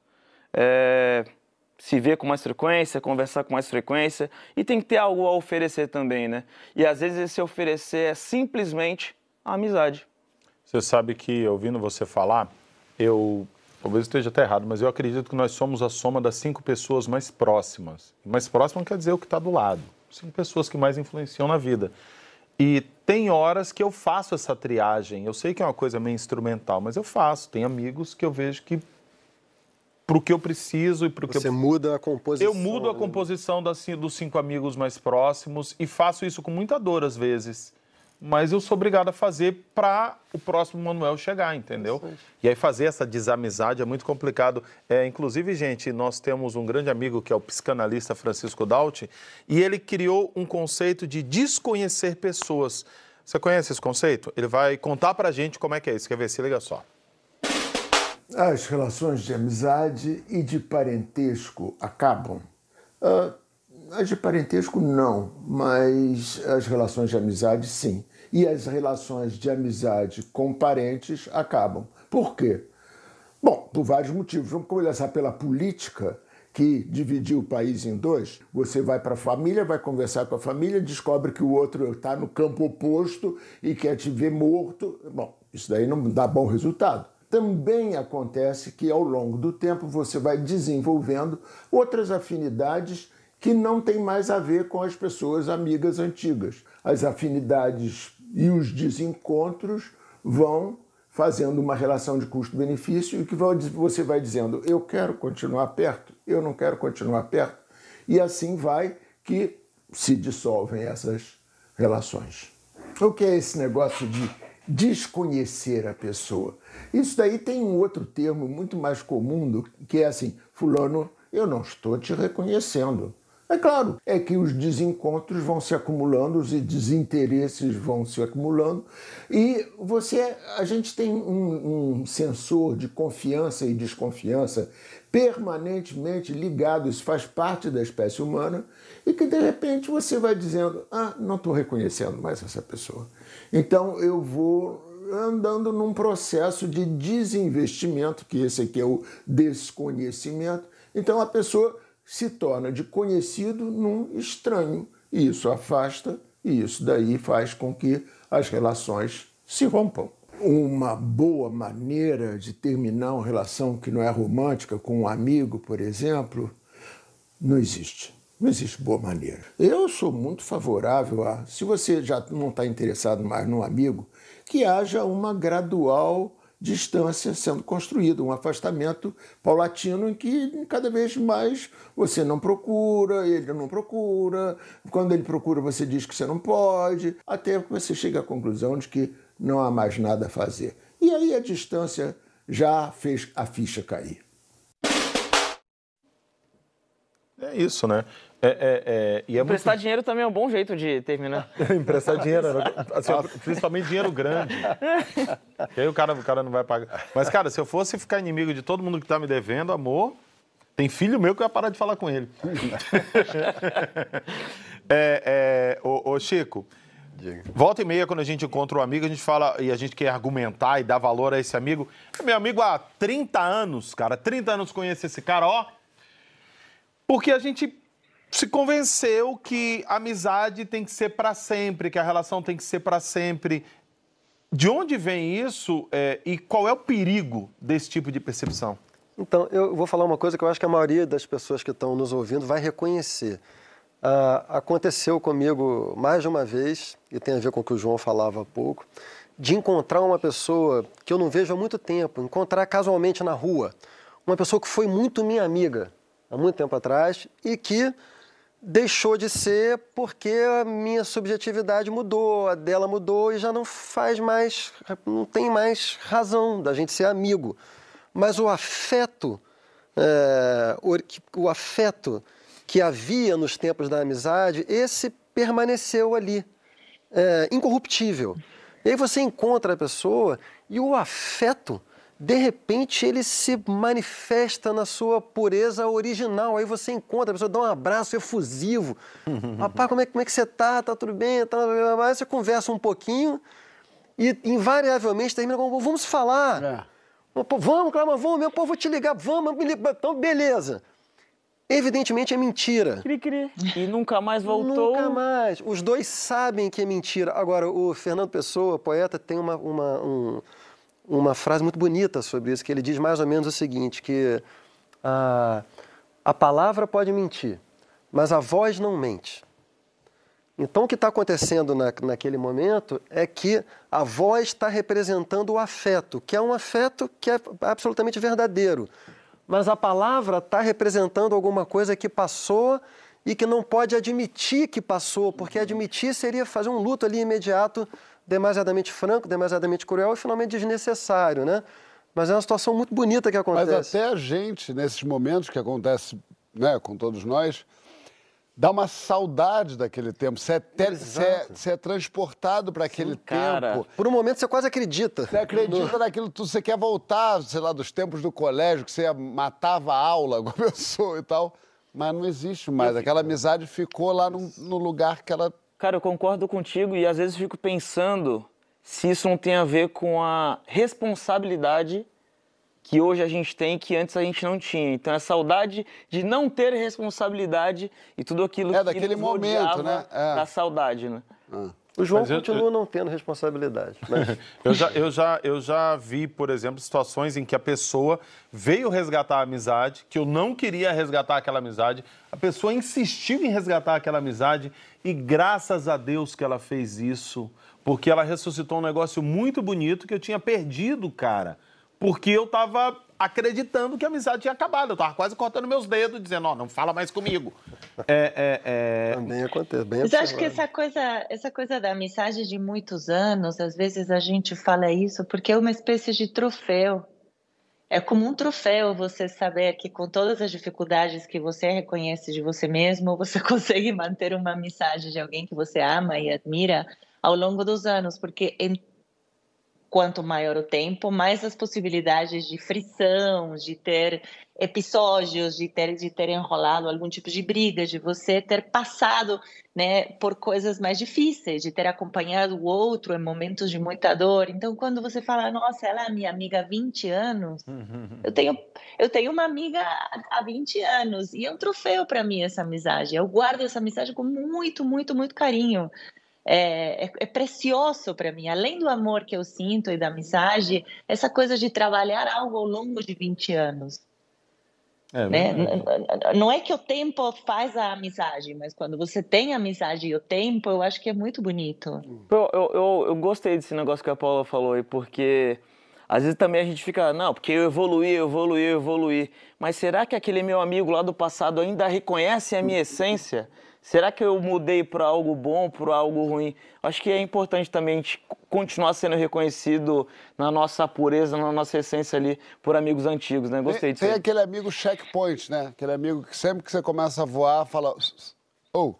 Speaker 2: É, se ver com mais frequência, conversar com mais frequência, e tem que ter algo a oferecer também, né? E às vezes esse oferecer é simplesmente a amizade.
Speaker 4: Você sabe que, ouvindo você falar, eu... talvez esteja até errado, mas eu acredito que nós somos a soma das cinco pessoas mais próximas. Mais próxima quer dizer o que está do lado. Cinco pessoas que mais influenciam na vida. E tem horas que eu faço essa triagem. Eu sei que é uma coisa meio instrumental, mas eu faço. Tem amigos que eu vejo que, para o que eu preciso e para o que eu...
Speaker 3: Você muda a composição.
Speaker 4: Eu mudo a composição das, dos cinco amigos mais próximos e faço isso com muita dor às vezes. Mas eu sou obrigado a fazer para o próximo Manuel chegar, entendeu? E aí fazer essa desamizade é muito complicado. É, inclusive, gente, nós temos um grande amigo que é o psicanalista Francisco Dauti, e ele criou um conceito de desconhecer pessoas. Você conhece esse conceito? Ele vai contar para a gente como é que é isso. Quer ver? Se liga só.
Speaker 7: As relações de amizade e de parentesco acabam? Uh, as de parentesco não, mas as relações de amizade sim. E as relações de amizade com parentes acabam. Por quê? Bom, por vários motivos. Vamos começar pela política, que dividiu o país em dois. Você vai para a família, vai conversar com a família, descobre que o outro está no campo oposto e quer te ver morto. Bom, isso daí não dá bom resultado. Também acontece que, ao longo do tempo, você vai desenvolvendo outras afinidades que não tem mais a ver com as pessoas amigas antigas. As afinidades e os desencontros vão fazendo uma relação de custo-benefício e que você vai dizendo, eu quero continuar perto, eu não quero continuar perto. E assim vai que se dissolvem essas relações. O que é esse negócio de desconhecer a pessoa? Isso daí tem um outro termo muito mais comum, do, que é assim, fulano, eu não estou te reconhecendo. É claro, é que os desencontros vão se acumulando, os desinteresses vão se acumulando e você, a gente tem um, um sensor de confiança e desconfiança permanentemente ligado, isso faz parte da espécie humana e que de repente você vai dizendo, ah, não estou reconhecendo mais essa pessoa. Então eu vou andando num processo de desinvestimento, que esse aqui é o desconhecimento. Então a pessoa se torna de conhecido num estranho. E isso afasta, e isso daí faz com que as relações se rompam. Uma boa maneira de terminar uma relação que não é romântica com um amigo, por exemplo, não existe. Não existe boa maneira. Eu sou muito favorável a, se você já não está interessado mais num amigo, que haja uma gradual distância sendo construída, um afastamento paulatino em que cada vez mais você não procura, ele não procura, quando ele procura você diz que você não pode, até que você chega à conclusão de que não há mais nada a fazer. E aí a distância já fez a ficha cair.
Speaker 4: É isso, né? É, é, é, e é
Speaker 2: Emprestar
Speaker 4: muito...
Speaker 2: dinheiro também é um bom jeito de terminar.
Speaker 4: Emprestar dinheiro, assim, principalmente dinheiro grande. E aí o cara, o cara não vai pagar. Mas, cara, se eu fosse ficar inimigo de todo mundo que tá me devendo, amor, tem filho meu que eu ia parar de falar com ele. é, é, ô, ô, Chico,
Speaker 3: Diga.
Speaker 4: Volta e meia, quando a gente encontra um amigo, a gente fala e a gente quer argumentar e dar valor a esse amigo. É meu amigo há trinta anos, cara. trinta anos conheço esse cara, ó. Porque a gente se convenceu que a amizade tem que ser para sempre, que a relação tem que ser para sempre. De onde vem isso é, e qual é o perigo desse tipo de percepção?
Speaker 3: Então, eu vou falar uma coisa que eu acho que a maioria das pessoas que estão nos ouvindo vai reconhecer. Ah, aconteceu comigo mais de uma vez, e tem a ver com o que o João falava há pouco, de encontrar uma pessoa que eu não vejo há muito tempo, encontrar casualmente na rua, uma pessoa que foi muito minha amiga há muito tempo atrás e que deixou de ser porque a minha subjetividade mudou, a dela mudou e já não faz mais, não tem mais razão da gente ser amigo. Mas o afeto, é, o, o afeto que havia nos tempos da amizade, esse permaneceu ali, é, incorruptível. E aí você encontra a pessoa e o afeto, de repente, ele se manifesta na sua pureza original. Aí você encontra a pessoa, dá um abraço efusivo. Rapaz, como é, como é que você tá? Tá tudo bem? Tá... Aí você conversa um pouquinho e invariavelmente termina com, vamos falar. É. Pô, vamos, Cláudio, vamos mesmo, pô, vou te ligar, vamos, então beleza. Evidentemente é mentira.
Speaker 2: Cri, cri. E nunca mais voltou.
Speaker 3: Nunca mais. Os dois sabem que é mentira. Agora, o Fernando Pessoa, poeta, tem uma, uma, um, uma frase muito bonita sobre isso, que ele diz mais ou menos o seguinte, que a, a palavra pode mentir, mas a voz não mente. Então, o que está acontecendo na, naquele momento é que a voz está representando o afeto, que é um afeto que é absolutamente verdadeiro. Mas a palavra está representando alguma coisa que passou e que não pode admitir que passou, porque admitir seria fazer um luto ali imediato, demasiadamente franco, demasiadamente cruel e finalmente desnecessário, né? Mas é uma situação muito bonita que acontece.
Speaker 1: Mas até a gente, nesses momentos que acontece, né, com todos nós, dá uma saudade daquele tempo. Você é, te... você é, você é transportado para aquele Sim, tempo.
Speaker 3: Por um momento você quase acredita.
Speaker 1: Você acredita no... naquilo tudo. Você quer voltar, sei lá, dos tempos do colégio, que você matava a aula com a pessoa e tal. Mas não existe mais. Aquela amizade ficou lá no, no lugar que ela...
Speaker 2: Cara, eu concordo contigo e às vezes fico pensando se isso não tem a ver com a responsabilidade que hoje a gente tem, que antes a gente não tinha. Então, é saudade de não ter responsabilidade e tudo aquilo
Speaker 1: é,
Speaker 2: que
Speaker 1: daquele
Speaker 2: nos
Speaker 1: momento, né? É.
Speaker 2: Da saudade, né?
Speaker 1: Ah.
Speaker 3: O João
Speaker 4: eu,
Speaker 3: continua
Speaker 4: eu...
Speaker 3: não tendo responsabilidade. Mas...
Speaker 4: eu, já, eu, já, eu já vi, por exemplo, situações em que a pessoa veio resgatar a amizade, que eu não queria resgatar aquela amizade, a pessoa insistiu em resgatar aquela amizade e graças a Deus que ela fez isso, porque ela ressuscitou um negócio muito bonito que eu tinha perdido, cara. Porque eu estava acreditando que a amizade tinha acabado. Eu estava quase cortando meus dedos, dizendo, ó, oh, não fala mais comigo. É, é, é...
Speaker 3: Também acontece, bem
Speaker 5: Mas acho que essa coisa, essa coisa da amizade de muitos anos, às vezes a gente fala isso porque é uma espécie de troféu. É como um troféu você saber que com todas as dificuldades que você reconhece de você mesmo, você consegue manter uma amizade de alguém que você ama e admira ao longo dos anos, porque em quanto maior o tempo, mais as possibilidades de frição, de ter episódios, de ter, de ter enrolado algum tipo de briga, de você ter passado, né, por coisas mais difíceis, de ter acompanhado o outro em momentos de muita dor. Então, quando você fala, nossa, ela é minha amiga há vinte anos, eu tenho, eu tenho uma amiga há vinte anos, e é um troféu para mim essa amizade. Eu guardo essa amizade com muito, muito, muito carinho. É, é, é precioso para mim, além do amor que eu sinto e da amizade, essa coisa de trabalhar algo ao longo de vinte anos. É, né? Não é que o tempo faz a amizade, mas quando você tem a amizade e o tempo, eu acho que é muito bonito.
Speaker 2: Eu, eu, eu, eu gostei desse negócio que a Paula falou aí, porque às vezes também a gente fica, não, porque eu evoluí, eu evoluí, eu evoluí. Mas será que aquele meu amigo lá do passado ainda reconhece a minha essência? Será que eu mudei para algo bom, para algo ruim? Acho que é importante também a gente continuar sendo reconhecido na nossa pureza, na nossa essência ali, por amigos antigos, né? Gostei
Speaker 1: tem,
Speaker 2: disso.
Speaker 1: Tem
Speaker 2: aí.
Speaker 1: aquele amigo checkpoint, né? Aquele amigo que sempre que você começa a voar, fala... Oh,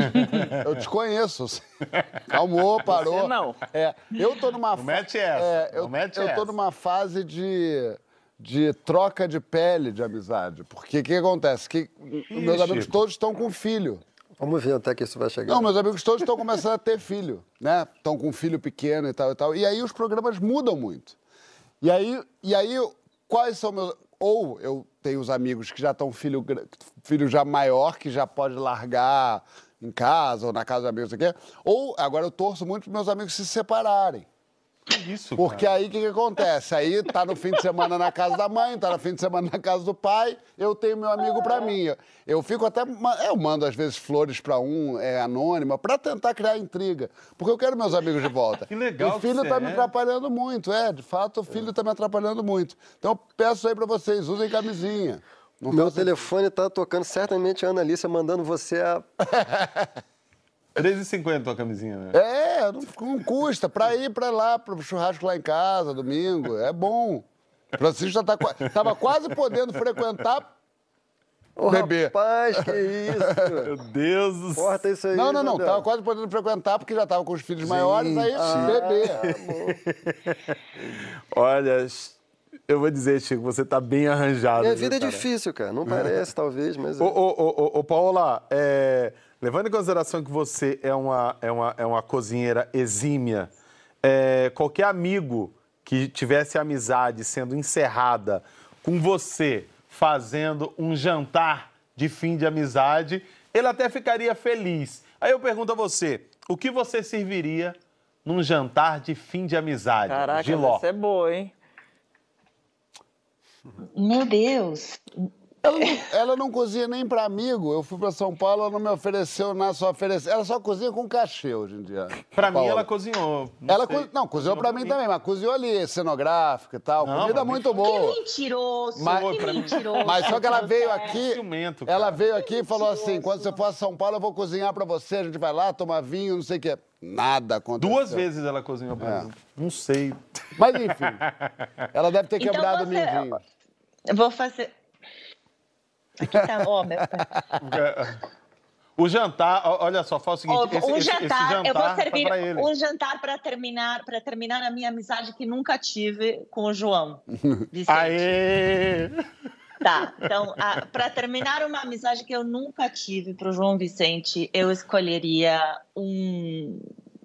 Speaker 1: eu te conheço. Calmou, parou.
Speaker 2: Você não.
Speaker 1: É, eu tô numa...
Speaker 4: Não mete essa.
Speaker 1: É, eu,
Speaker 4: não mete
Speaker 1: eu
Speaker 4: essa.
Speaker 1: tô numa fase de... de troca de pele de amizade. Porque o que acontece? Que
Speaker 4: Ih,
Speaker 1: meus amigos
Speaker 4: Chico.
Speaker 1: todos estão com filho.
Speaker 3: Vamos ver até que isso vai chegar.
Speaker 1: Não, meus amigos todos estão começando a ter filho, né? Estão com um filho pequeno e tal e tal. E aí os programas mudam muito. E aí, e aí quais são meus... Ou eu tenho os amigos que já estão filho, filho já maior, que já pode largar em casa ou na casa dos amigos, não sei o quê. Ou, agora eu torço muito para meus amigos se separarem.
Speaker 4: Que isso,
Speaker 1: Porque
Speaker 4: cara?
Speaker 1: aí o que, que acontece? Aí tá no fim de semana na casa da mãe, tá no fim de semana na casa do pai, eu tenho meu amigo pra mim. Eu fico até. Eu mando às vezes flores pra um, é anônima, pra tentar criar intriga. Porque eu quero meus amigos de volta.
Speaker 4: Que legal
Speaker 1: O filho
Speaker 4: que
Speaker 1: tá
Speaker 4: você
Speaker 1: me
Speaker 4: é.
Speaker 1: atrapalhando muito, é. De fato, o filho tá me atrapalhando muito. Então eu peço aí pra vocês, usem camisinha. Não
Speaker 3: Meu
Speaker 1: façam-
Speaker 3: telefone tá tocando, certamente a Ana Alicia mandando você a...
Speaker 4: três e cinquenta a camisinha, né?
Speaker 1: É, não, não custa. Pra ir pra lá, pro churrasco lá em casa, domingo, é bom. Francisco já tá, qua- tava quase podendo frequentar
Speaker 3: Ô,
Speaker 1: bebê.
Speaker 3: rapaz, que isso?
Speaker 4: Meu Deus do céu.
Speaker 3: Corta isso aí.
Speaker 1: Não, não, não.
Speaker 3: Gabriel.
Speaker 1: Tava quase podendo frequentar porque já tava com os filhos maiores, aí bebê.
Speaker 4: Olha, eu vou dizer, Chico, você tá bem arranjado.
Speaker 3: Minha
Speaker 4: viu,
Speaker 3: vida é
Speaker 4: cara?
Speaker 3: difícil, cara. Não parece, talvez, mas...
Speaker 4: Ô, ô, ô, ô, ô, Paola, é, levando em consideração que você é uma, é uma, é uma cozinheira exímia, é, qualquer amigo que tivesse amizade sendo encerrada com você fazendo um jantar de fim de amizade, ele até ficaria feliz. Aí eu pergunto a você, o que você serviria num jantar de fim de amizade?
Speaker 2: Caraca,
Speaker 4: Giló.
Speaker 2: essa é boa, hein?
Speaker 5: Meu Deus.
Speaker 1: Ela não, ela não cozinha nem pra amigo. Eu fui pra São Paulo, ela não me ofereceu nada, só ofereceu. Ela só cozinha com cachê hoje em dia.
Speaker 4: Pra mim,
Speaker 1: Paola.
Speaker 4: ela cozinhou. Não
Speaker 1: Ela
Speaker 4: sei.
Speaker 1: co... Não, cozinhou pra mim também, mas cozinhou ali, cenográfica e tal.
Speaker 4: Não,
Speaker 1: Comida
Speaker 4: pra mim
Speaker 1: muito
Speaker 5: Que
Speaker 1: boa.
Speaker 5: mentiroso,
Speaker 1: Mas-
Speaker 5: que mentiroso.
Speaker 1: Mas só que ela veio
Speaker 5: É.
Speaker 1: aqui,
Speaker 4: Ciumento,
Speaker 1: ela
Speaker 4: cara.
Speaker 1: veio aqui e falou assim, quando você for a São Paulo, eu vou cozinhar pra você, a gente vai lá, tomar vinho, não sei o quê. Nada aconteceu.
Speaker 4: Duas vezes ela cozinhou pra
Speaker 1: É.
Speaker 4: mim. Não sei.
Speaker 1: Mas enfim, ela deve ter
Speaker 5: Então
Speaker 1: quebrado o
Speaker 5: você-
Speaker 1: mindinho.
Speaker 5: Eu vou fazer... Aqui tá, ó, meu...
Speaker 4: O jantar, ó, olha só, faz o seguinte,
Speaker 5: Ó,
Speaker 4: esse,
Speaker 5: um
Speaker 4: esse- esse
Speaker 5: jantar,
Speaker 4: jantar
Speaker 5: eu vou
Speaker 4: vai
Speaker 5: servir
Speaker 4: pra ele.
Speaker 5: um jantar para terminar, para terminar a minha amizade que nunca tive com o João Vicente.
Speaker 4: Aê!
Speaker 5: Tá, então, para terminar uma amizade que eu nunca tive para o João Vicente, eu escolheria um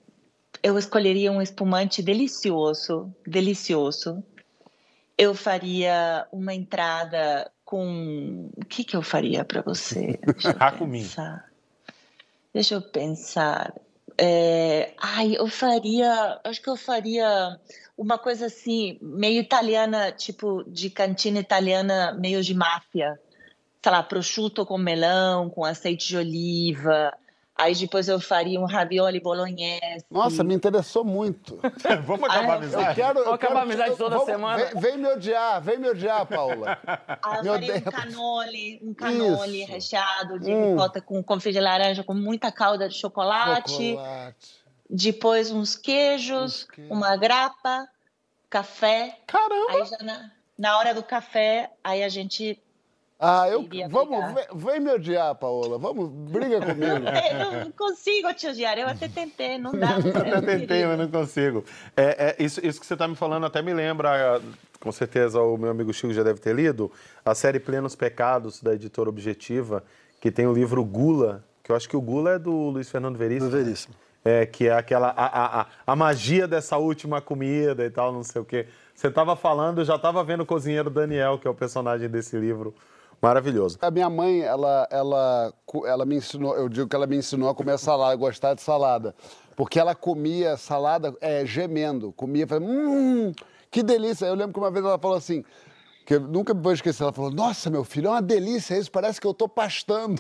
Speaker 5: eu escolheria um espumante delicioso, delicioso. Eu faria uma entrada com... O que que eu faria para você? Deixa eu
Speaker 4: Racumim.
Speaker 5: pensar. Deixa eu pensar. É... Ai, eu faria... Acho que eu faria uma coisa assim, meio italiana, tipo de cantina italiana, meio de máfia. Sei lá, prosciutto com melão, com azeite de oliva. Aí depois eu faria um ravioli bolognese.
Speaker 1: Nossa, me interessou muito.
Speaker 4: Vamos acabar a
Speaker 5: Ah,
Speaker 4: amizade?
Speaker 1: Eu quero, eu
Speaker 2: Vamos acabar
Speaker 1: quero-
Speaker 2: a amizade
Speaker 1: eu-
Speaker 2: toda
Speaker 1: vamos-
Speaker 2: semana?
Speaker 1: Vem, vem me odiar, vem me odiar, Paula.
Speaker 5: Ah, eu
Speaker 1: Meu
Speaker 5: faria um
Speaker 1: Deus.
Speaker 5: canole, um canole
Speaker 1: Isso.
Speaker 5: recheado de
Speaker 1: Hum.
Speaker 5: ricota com confit de laranja, com muita calda de chocolate.
Speaker 1: Chocolate.
Speaker 5: Depois uns queijos,
Speaker 1: Uns queijos.
Speaker 5: uma grapa, café.
Speaker 4: Caramba!
Speaker 5: Aí já na, na hora do café, aí a gente...
Speaker 1: Ah, eu.
Speaker 5: Iria
Speaker 1: Vamos,
Speaker 5: brigar.
Speaker 1: vem, vem me odiar, Paola. Vamos, briga comigo.
Speaker 5: Eu não consigo te odiar, eu até tentei, não dá.
Speaker 4: Eu tentei, mas não consigo. É, é, isso, isso que você está me falando até me lembra, com certeza o meu amigo Chico já deve ter lido, a série Plenos Pecados, da editora Objetiva, que tem o livro Gula, que eu acho que o Gula é do Luiz Fernando Veríssimo.
Speaker 3: Do Veríssimo.
Speaker 4: É, que é aquela, a, a, a, a magia dessa última comida e tal, não sei o quê. Você estava falando, eu já estava vendo o cozinheiro Daniel, que é o personagem desse livro. Maravilhoso.
Speaker 1: A minha mãe, ela, ela, ela me ensinou, eu digo que ela me ensinou a comer salada, gostar de salada. Porque ela comia salada é, gemendo, comia, falava, hum, que delícia. Eu lembro que uma vez ela falou assim, que eu nunca me vou esquecer, ela falou, nossa, meu filho, é uma delícia isso, parece que eu tô pastando.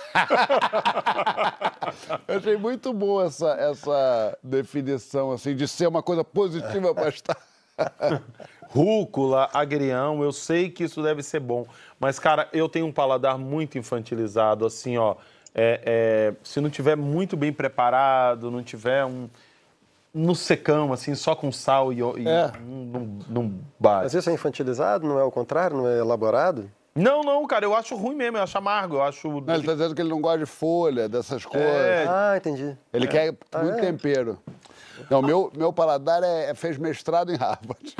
Speaker 1: Eu achei muito boa essa, essa definição, assim, de ser uma coisa positiva pastar.
Speaker 4: Rúcula, agrião, eu sei que isso deve ser bom. Mas, cara, eu tenho um paladar muito infantilizado, assim, ó. É, é, se não tiver muito bem preparado, não tiver um... no secão, assim, só com sal e, e
Speaker 1: É.
Speaker 4: não, não, não bate.
Speaker 3: Mas isso é infantilizado, não é o contrário, não é elaborado?
Speaker 4: Não, não, cara, eu acho ruim mesmo, eu acho amargo, eu acho...
Speaker 1: Não, ele tá dizendo que ele não gosta de folha, dessas coisas.
Speaker 4: É.
Speaker 3: Ah, entendi.
Speaker 1: Ele quer muito
Speaker 3: é?
Speaker 1: tempero. Não, meu, meu paladar é, fez mestrado em Harvard.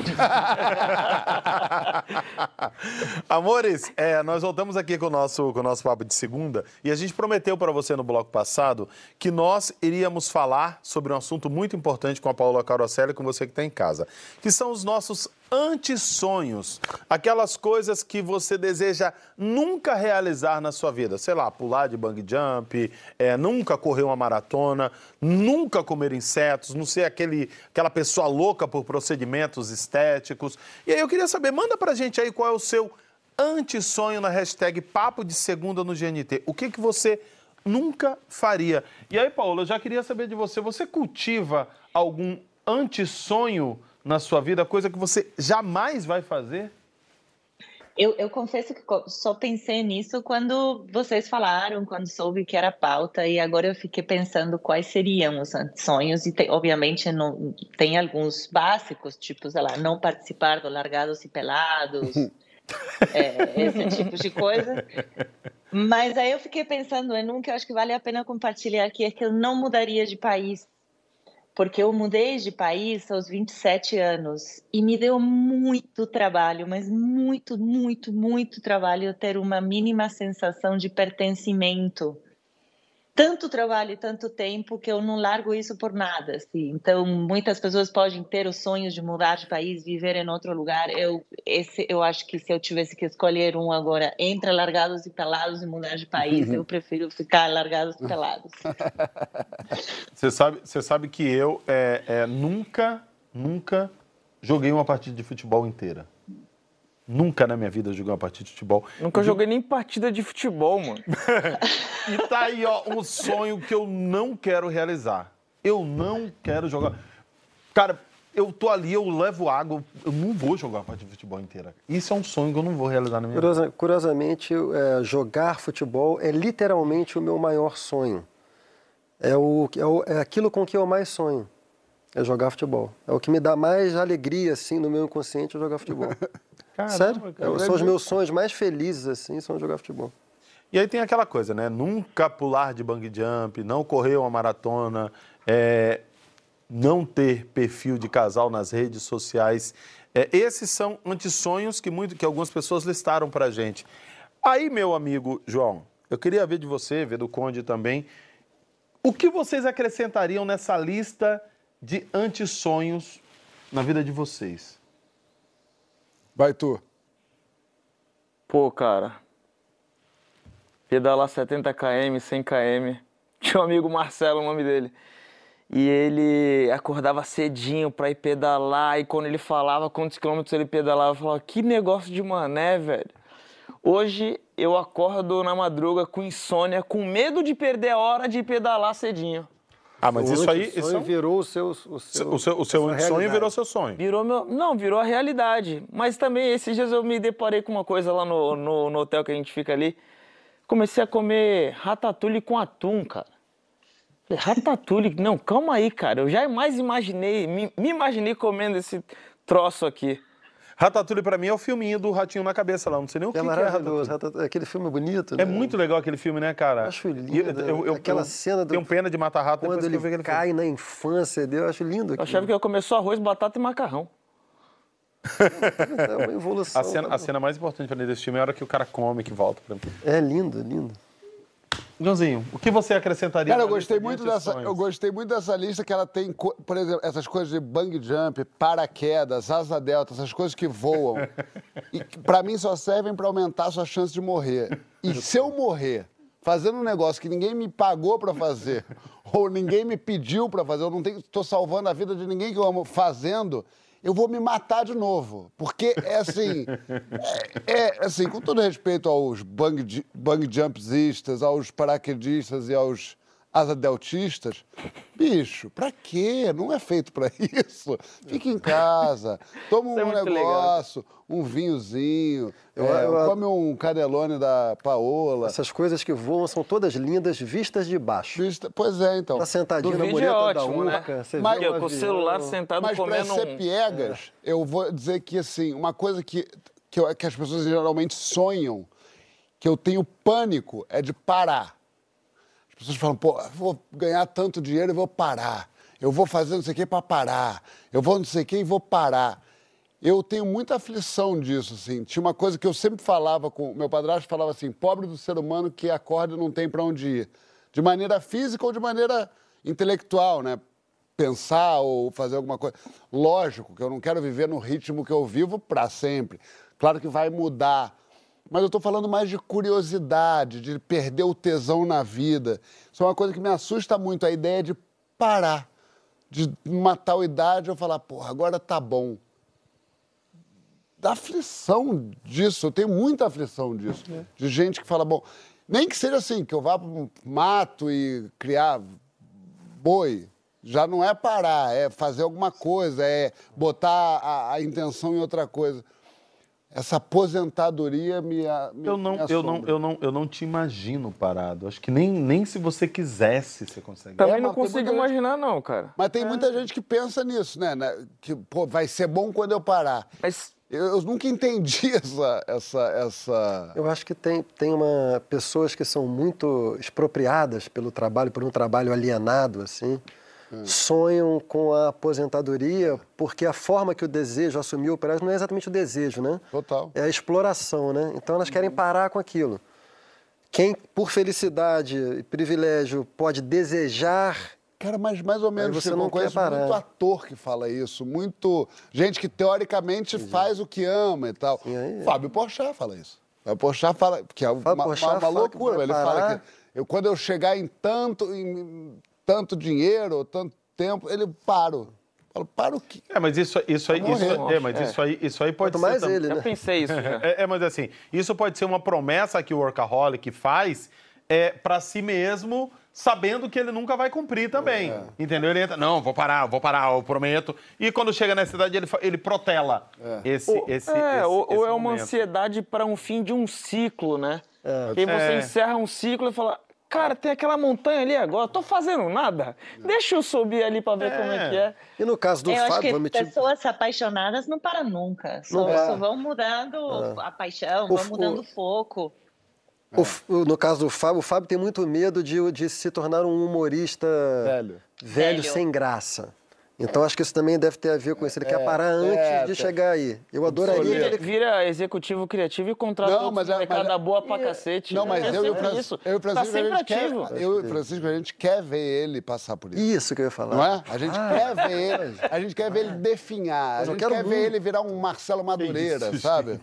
Speaker 4: Amores, é, nós voltamos aqui com o, nosso, com o nosso papo de segunda e a gente prometeu para você no bloco passado que nós iríamos falar sobre um assunto muito importante com a Paola Carosella e com você que está em casa, que são os nossos antissonhos, aquelas coisas que você deseja nunca realizar na sua vida, sei lá, pular de bungee jump, é, nunca correr uma maratona, nunca comer insetos, não ser aquele, aquela pessoa louca por procedimentos estéticos. E aí eu queria saber, manda pra gente aí qual é o seu antissonho na hashtag Papo de Segunda no G N T. O que que você nunca faria? E aí, Paola, eu já queria saber de você, você cultiva algum antissonho na sua vida, coisa que você jamais vai fazer?
Speaker 5: Eu, eu confesso que só pensei nisso quando vocês falaram, quando soube que era pauta, e agora eu fiquei pensando quais seriam os sonhos, e tem, obviamente não, tem alguns básicos, tipo, sei lá, não participar do Largados e Pelados, é, esse tipo de coisa. Mas aí eu fiquei pensando em um que eu acho que vale a pena compartilhar, que é que eu não mudaria de país. Porque eu mudei de país aos vinte e sete anos e me deu muito trabalho, mas muito, muito, muito trabalho ter uma mínima sensação de pertencimento. Tanto trabalho e tanto tempo que eu não largo isso por nada. Assim. Então, muitas pessoas podem ter os sonhos de mudar de país, viver em outro lugar. Eu, esse, eu acho que se eu tivesse que escolher um agora, entre Largados e Pelados e mudar de país, eu prefiro ficar Largados e Pelados.
Speaker 4: Você sabe, você sabe que eu é, é, nunca, nunca joguei uma partida de futebol inteira. Nunca na minha vida eu joguei uma partida de futebol.
Speaker 2: Nunca eu joguei nem partida de futebol, mano.
Speaker 4: E tá aí, ó, um sonho que eu não quero realizar. Eu não quero jogar. Cara, eu tô ali, eu levo água, eu não vou jogar uma partida de futebol inteira. Isso é um sonho que eu não vou realizar na minha
Speaker 3: Curiosa,
Speaker 4: vida.
Speaker 3: Curiosamente, é, jogar futebol é literalmente o meu maior sonho. É, o, é, o, é aquilo com que eu mais sonho. É jogar futebol. É o que me dá mais alegria, assim, no meu inconsciente, é jogar futebol. Caramba, Sério? Cara, são os meus sonhos mais felizes, assim, são jogar futebol.
Speaker 4: E aí tem aquela coisa, né? Nunca pular de bungee jump, não correr uma maratona, é, não ter perfil de casal nas redes sociais. É, esses são antissonhos que, muito, que algumas pessoas listaram pra gente. Aí, meu amigo João, eu queria ver de você, ver do Conde também, o que vocês acrescentariam nessa lista de antissonhos na vida de vocês?
Speaker 1: Vai tu.
Speaker 2: Pô, cara, pedalar setenta quilômetros, cem quilômetros. Tinha um amigo Marcelo, o nome dele. E ele acordava cedinho pra ir pedalar. E quando ele falava quantos quilômetros ele pedalava, eu falava, que negócio de mané, velho. Hoje eu acordo na madruga com insônia, com medo de perder a hora de pedalar cedinho.
Speaker 4: Ah, mas
Speaker 3: o
Speaker 4: isso aí...
Speaker 3: Isso
Speaker 4: isso
Speaker 3: virou o seu... O seu,
Speaker 4: o seu, o seu sonho virou seu sonho.
Speaker 2: Virou meu... Não, virou a realidade. Mas também, esses dias eu me deparei com uma coisa lá no, no, no hotel que a gente fica ali. Comecei a comer ratatouille com atum, cara. Falei, ratatouille? Não, calma aí, cara. Eu jamais imaginei, me, me imaginei comendo esse troço aqui.
Speaker 4: Ratatouille, pra mim, é o filminho do Ratinho na Cabeça lá. Não sei nem o que,
Speaker 3: é
Speaker 4: que é
Speaker 3: maravilhoso.
Speaker 4: Ratatouille.
Speaker 3: Aquele filme bonito,
Speaker 4: É
Speaker 3: né?
Speaker 4: muito legal aquele filme, né, cara?
Speaker 3: Eu acho lindo.
Speaker 4: Eu, eu, eu,
Speaker 3: aquela
Speaker 4: eu,
Speaker 3: cena do...
Speaker 4: Tenho pena de matar rato
Speaker 3: Quando
Speaker 4: depois
Speaker 3: ele
Speaker 4: que eu vi aquele
Speaker 3: cai
Speaker 4: filme.
Speaker 3: na infância dele, eu acho lindo aquilo.
Speaker 2: Eu achava que eu ia comer só arroz, batata e macarrão.
Speaker 3: É uma evolução.
Speaker 4: A cena,
Speaker 3: tá
Speaker 4: a cena mais importante pra mim desse filme é a hora que o cara come, que volta pra mim.
Speaker 3: É lindo, lindo.
Speaker 4: Joãozinho, o que você acrescentaria?
Speaker 1: Cara, eu
Speaker 4: na
Speaker 1: gostei,
Speaker 4: lista de
Speaker 1: muito dessa,
Speaker 4: antissonhos?
Speaker 1: eu gostei muito dessa lista que ela tem, co- por exemplo, essas coisas de bungee jump, paraquedas, asa delta, essas coisas que voam. E que, pra mim só servem pra aumentar a sua chance de morrer. E se eu morrer fazendo um negócio que ninguém me pagou pra fazer, ou ninguém me pediu pra fazer, eu não tenho, tô salvando a vida de ninguém que eu amo fazendo, eu vou me matar de novo. Porque é assim, é, é assim, com todo respeito aos bungee, bungee jumpsistas, aos paraquedistas e aos asadeltistas, bicho, pra quê? Não é feito pra isso. Fica em casa, toma
Speaker 2: Isso é
Speaker 1: um
Speaker 2: muito
Speaker 1: negócio, um vinhozinho,
Speaker 3: Eu-
Speaker 1: é,
Speaker 3: eu-
Speaker 1: come um canelone da Paola.
Speaker 3: Essas coisas que voam são todas lindas, vistas de baixo.
Speaker 1: Vista- Pois é, então.
Speaker 3: Tá sentadinho
Speaker 2: Do
Speaker 3: na
Speaker 2: vídeo é
Speaker 3: mureta da
Speaker 2: ótimo, né?
Speaker 3: Urca, você
Speaker 1: Mas-
Speaker 3: vê um
Speaker 2: Com o
Speaker 3: avião.
Speaker 2: celular sentado
Speaker 1: Mas para
Speaker 2: comendo
Speaker 1: ser
Speaker 2: um...
Speaker 1: piegas, eu vou dizer que, assim, uma coisa que, que, eu- que as pessoas geralmente sonham, que eu tenho pânico, é de parar. As pessoas falam, pô, vou ganhar tanto dinheiro e vou parar. eu vou fazer não sei o que para parar, eu vou não sei o que e vou parar. Eu tenho muita aflição disso, assim. Tinha uma coisa que eu sempre falava com... Meu padrasto falava assim, pobre do ser humano que acorda e não tem para onde ir. De maneira física ou de maneira intelectual, né? Pensar ou fazer alguma coisa. Lógico que eu não quero viver no ritmo que eu vivo para sempre. Claro que vai mudar. Mas eu estou falando mais de curiosidade, de perder o tesão na vida. Isso é uma coisa que me assusta muito, a ideia de parar. De uma tal idade eu falar, porra, agora tá bom. Da aflição disso, eu tenho muita aflição disso. É. De gente que fala, bom, nem que seja assim, que eu vá para um mato e criar boi. Já não é parar, é fazer alguma coisa, é botar a, a intenção em outra coisa. Essa aposentadoria me, me
Speaker 4: eu não,
Speaker 1: me
Speaker 4: eu não, eu não, eu não te imagino parado. Acho que nem, nem se você quisesse, você consegue.
Speaker 2: Também
Speaker 1: é,
Speaker 2: não consigo imaginar, gente... não, cara.
Speaker 1: Mas tem é. muita gente que pensa nisso, né? Que, pô, vai ser bom quando eu parar.
Speaker 2: Mas...
Speaker 1: Eu, eu nunca entendi essa, essa, essa...
Speaker 3: Eu acho que tem, tem uma, pessoas que são muito expropriadas pelo trabalho, por um trabalho alienado, assim, hum. sonham com a aposentadoria porque a forma que o desejo assumiu para elas não é exatamente o desejo, né?
Speaker 1: Total.
Speaker 3: É a exploração, né? Então elas querem parar com aquilo. Quem, por felicidade e privilégio, pode desejar...
Speaker 1: Cara, mas mais ou menos,
Speaker 3: você
Speaker 1: Chico,
Speaker 3: não
Speaker 1: eu conheço
Speaker 3: quer parar.
Speaker 1: muito ator que fala isso, muito gente que teoricamente Sim. faz o que ama e tal.
Speaker 3: Sim, aí,
Speaker 1: Fábio Porchat fala isso. Fábio Porchat fala, que é uma, uma, uma loucura, ele
Speaker 3: parar.
Speaker 1: fala que eu, quando eu chegar em tanto, em tanto dinheiro, ou tanto tempo, ele paro. Falo, para o quê?
Speaker 4: É, mas isso, isso aí, isso, é, mas é. isso aí, isso aí pode
Speaker 3: Quanto
Speaker 4: ser...
Speaker 3: mais
Speaker 4: tam...
Speaker 3: ele, né?
Speaker 2: Eu pensei isso.
Speaker 4: é, é, mas assim, isso pode ser uma promessa que o workaholic faz é, para si mesmo, sabendo que ele nunca vai cumprir também, é. entendeu? Ele entra, não, vou parar, vou parar, eu prometo. E quando chega nessa idade, ele, ele protela é. esse,
Speaker 2: ou,
Speaker 4: esse,
Speaker 2: é,
Speaker 4: esse,
Speaker 2: ou,
Speaker 4: esse
Speaker 2: ou é
Speaker 4: momento.
Speaker 2: uma ansiedade para um fim de um ciclo, né?
Speaker 3: É.
Speaker 2: E aí você
Speaker 4: É.
Speaker 2: encerra um ciclo e fala, cara, tem aquela montanha ali agora, tô fazendo nada. Deixa eu subir ali para ver
Speaker 4: É.
Speaker 2: como é que é.
Speaker 3: E no caso do
Speaker 5: eu
Speaker 3: Fábio...
Speaker 5: acho que
Speaker 3: vamos
Speaker 5: pessoas te... apaixonadas não param nunca. Só,
Speaker 3: Não
Speaker 5: só vão mudando
Speaker 3: é.
Speaker 5: a paixão,
Speaker 3: o,
Speaker 5: vão mudando o foco.
Speaker 3: O, no caso do Fábio, o Fábio tem muito medo de, de se tornar um humorista
Speaker 1: velho.
Speaker 3: velho, velho sem graça. Então acho que isso também deve ter a ver com isso. Ele é, quer parar antes
Speaker 1: é,
Speaker 3: de
Speaker 1: é,
Speaker 3: chegar aí. Eu adoraria...
Speaker 2: Ele
Speaker 3: Ele...
Speaker 2: vira executivo criativo e contrata
Speaker 1: não,
Speaker 2: outro
Speaker 1: mas,
Speaker 2: mercado
Speaker 1: mas,
Speaker 2: da boa pra cacete.
Speaker 1: Não, mas
Speaker 2: é
Speaker 1: eu, e o
Speaker 2: Francisco,
Speaker 1: isso. eu e o Francisco,
Speaker 2: tá
Speaker 1: a gente quer,
Speaker 2: ativo.
Speaker 1: eu e o Francisco, a gente quer ver ele passar por isso.
Speaker 3: Isso que eu ia falar.
Speaker 1: Não é? A gente
Speaker 3: ah,
Speaker 1: quer ver ele, a gente quer ver ele definhar, a gente quer
Speaker 3: muito.
Speaker 1: ver ele virar um Marcelo Madureira,
Speaker 4: isso,
Speaker 1: sabe?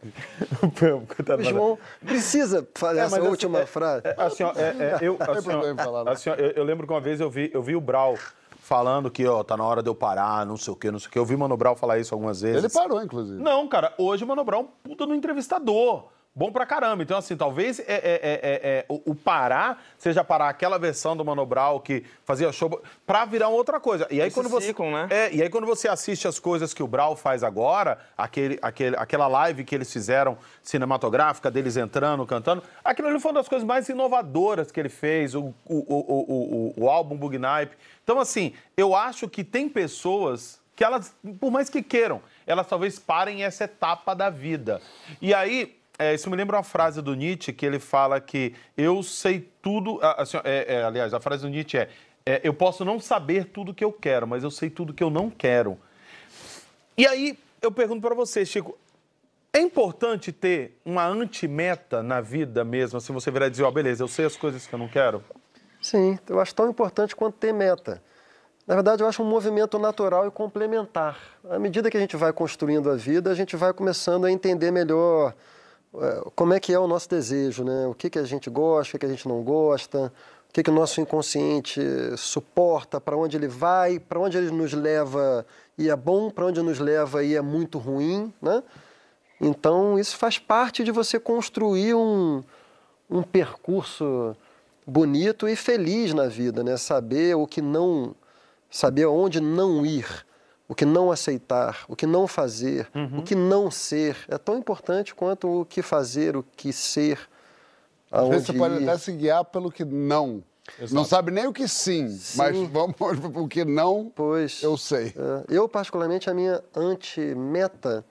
Speaker 3: O João precisa fazer
Speaker 4: É,
Speaker 3: essa
Speaker 4: mas
Speaker 3: última
Speaker 4: assim, é,
Speaker 3: frase.
Speaker 4: É, assim, ó, é, é, eu, assim, ó, assim, ó, eu, eu lembro que uma vez eu vi, eu vi o Brau falando que, ó, tá na hora de eu parar, não sei o quê, não sei o quê. Eu vi o Mano Brown falar isso algumas vezes.
Speaker 1: Ele parou, inclusive.
Speaker 4: Não, cara, hoje o Mano Brown é um puta no entrevistador. Bom pra caramba. Então, assim, talvez é, é, é, é, o, o parar seja parar aquela versão do Mano Brown que fazia show pra virar outra coisa. E aí,
Speaker 2: Esse
Speaker 4: quando você,
Speaker 2: ciclo, né?
Speaker 4: é, e aí, quando você assiste as coisas que o Brown faz agora, aquele, aquele, aquela live que eles fizeram cinematográfica, deles entrando, cantando, aquilo ali foi uma das coisas mais inovadoras que ele fez, o, o, o, o, o, o álbum Bug Night. Então, assim, eu acho que tem pessoas que elas, por mais que queiram, elas talvez parem essa etapa da vida. E aí... É, isso me lembra uma frase do Nietzsche, que ele fala que eu sei tudo... Assim, é, é, aliás, a frase do Nietzsche é, é eu posso não saber tudo que eu quero, mas eu sei tudo que eu não quero. E aí, eu pergunto para você, Chico, é importante ter uma antimeta na vida mesmo? Assim, você virar e dizer, ó, oh, beleza, eu sei as coisas que eu não quero?
Speaker 3: Sim, eu acho tão importante quanto ter meta. Na verdade, eu acho um movimento natural e complementar. À medida que a gente vai construindo a vida, a gente vai começando a entender melhor... como é que é o nosso desejo, né? O que, que a gente gosta, o que, que a gente não gosta, o que, que o nosso inconsciente suporta, para onde ele vai, para onde ele nos leva e é bom, para onde nos leva e é muito ruim, né? Então, isso faz parte de você construir um, um percurso bonito e feliz na vida, né? Saber o que não, saber onde não ir, o que não aceitar, o que não fazer, uhum. o que não ser. É tão importante quanto o que fazer, o que ser,
Speaker 1: aonde
Speaker 3: ir.
Speaker 1: Às vezes você pode até se guiar pelo que não. Exato. Não sabe nem o que sim, sim. mas vamos o que não,
Speaker 3: pois,
Speaker 1: eu sei.
Speaker 3: É, eu, particularmente, a minha anti-meta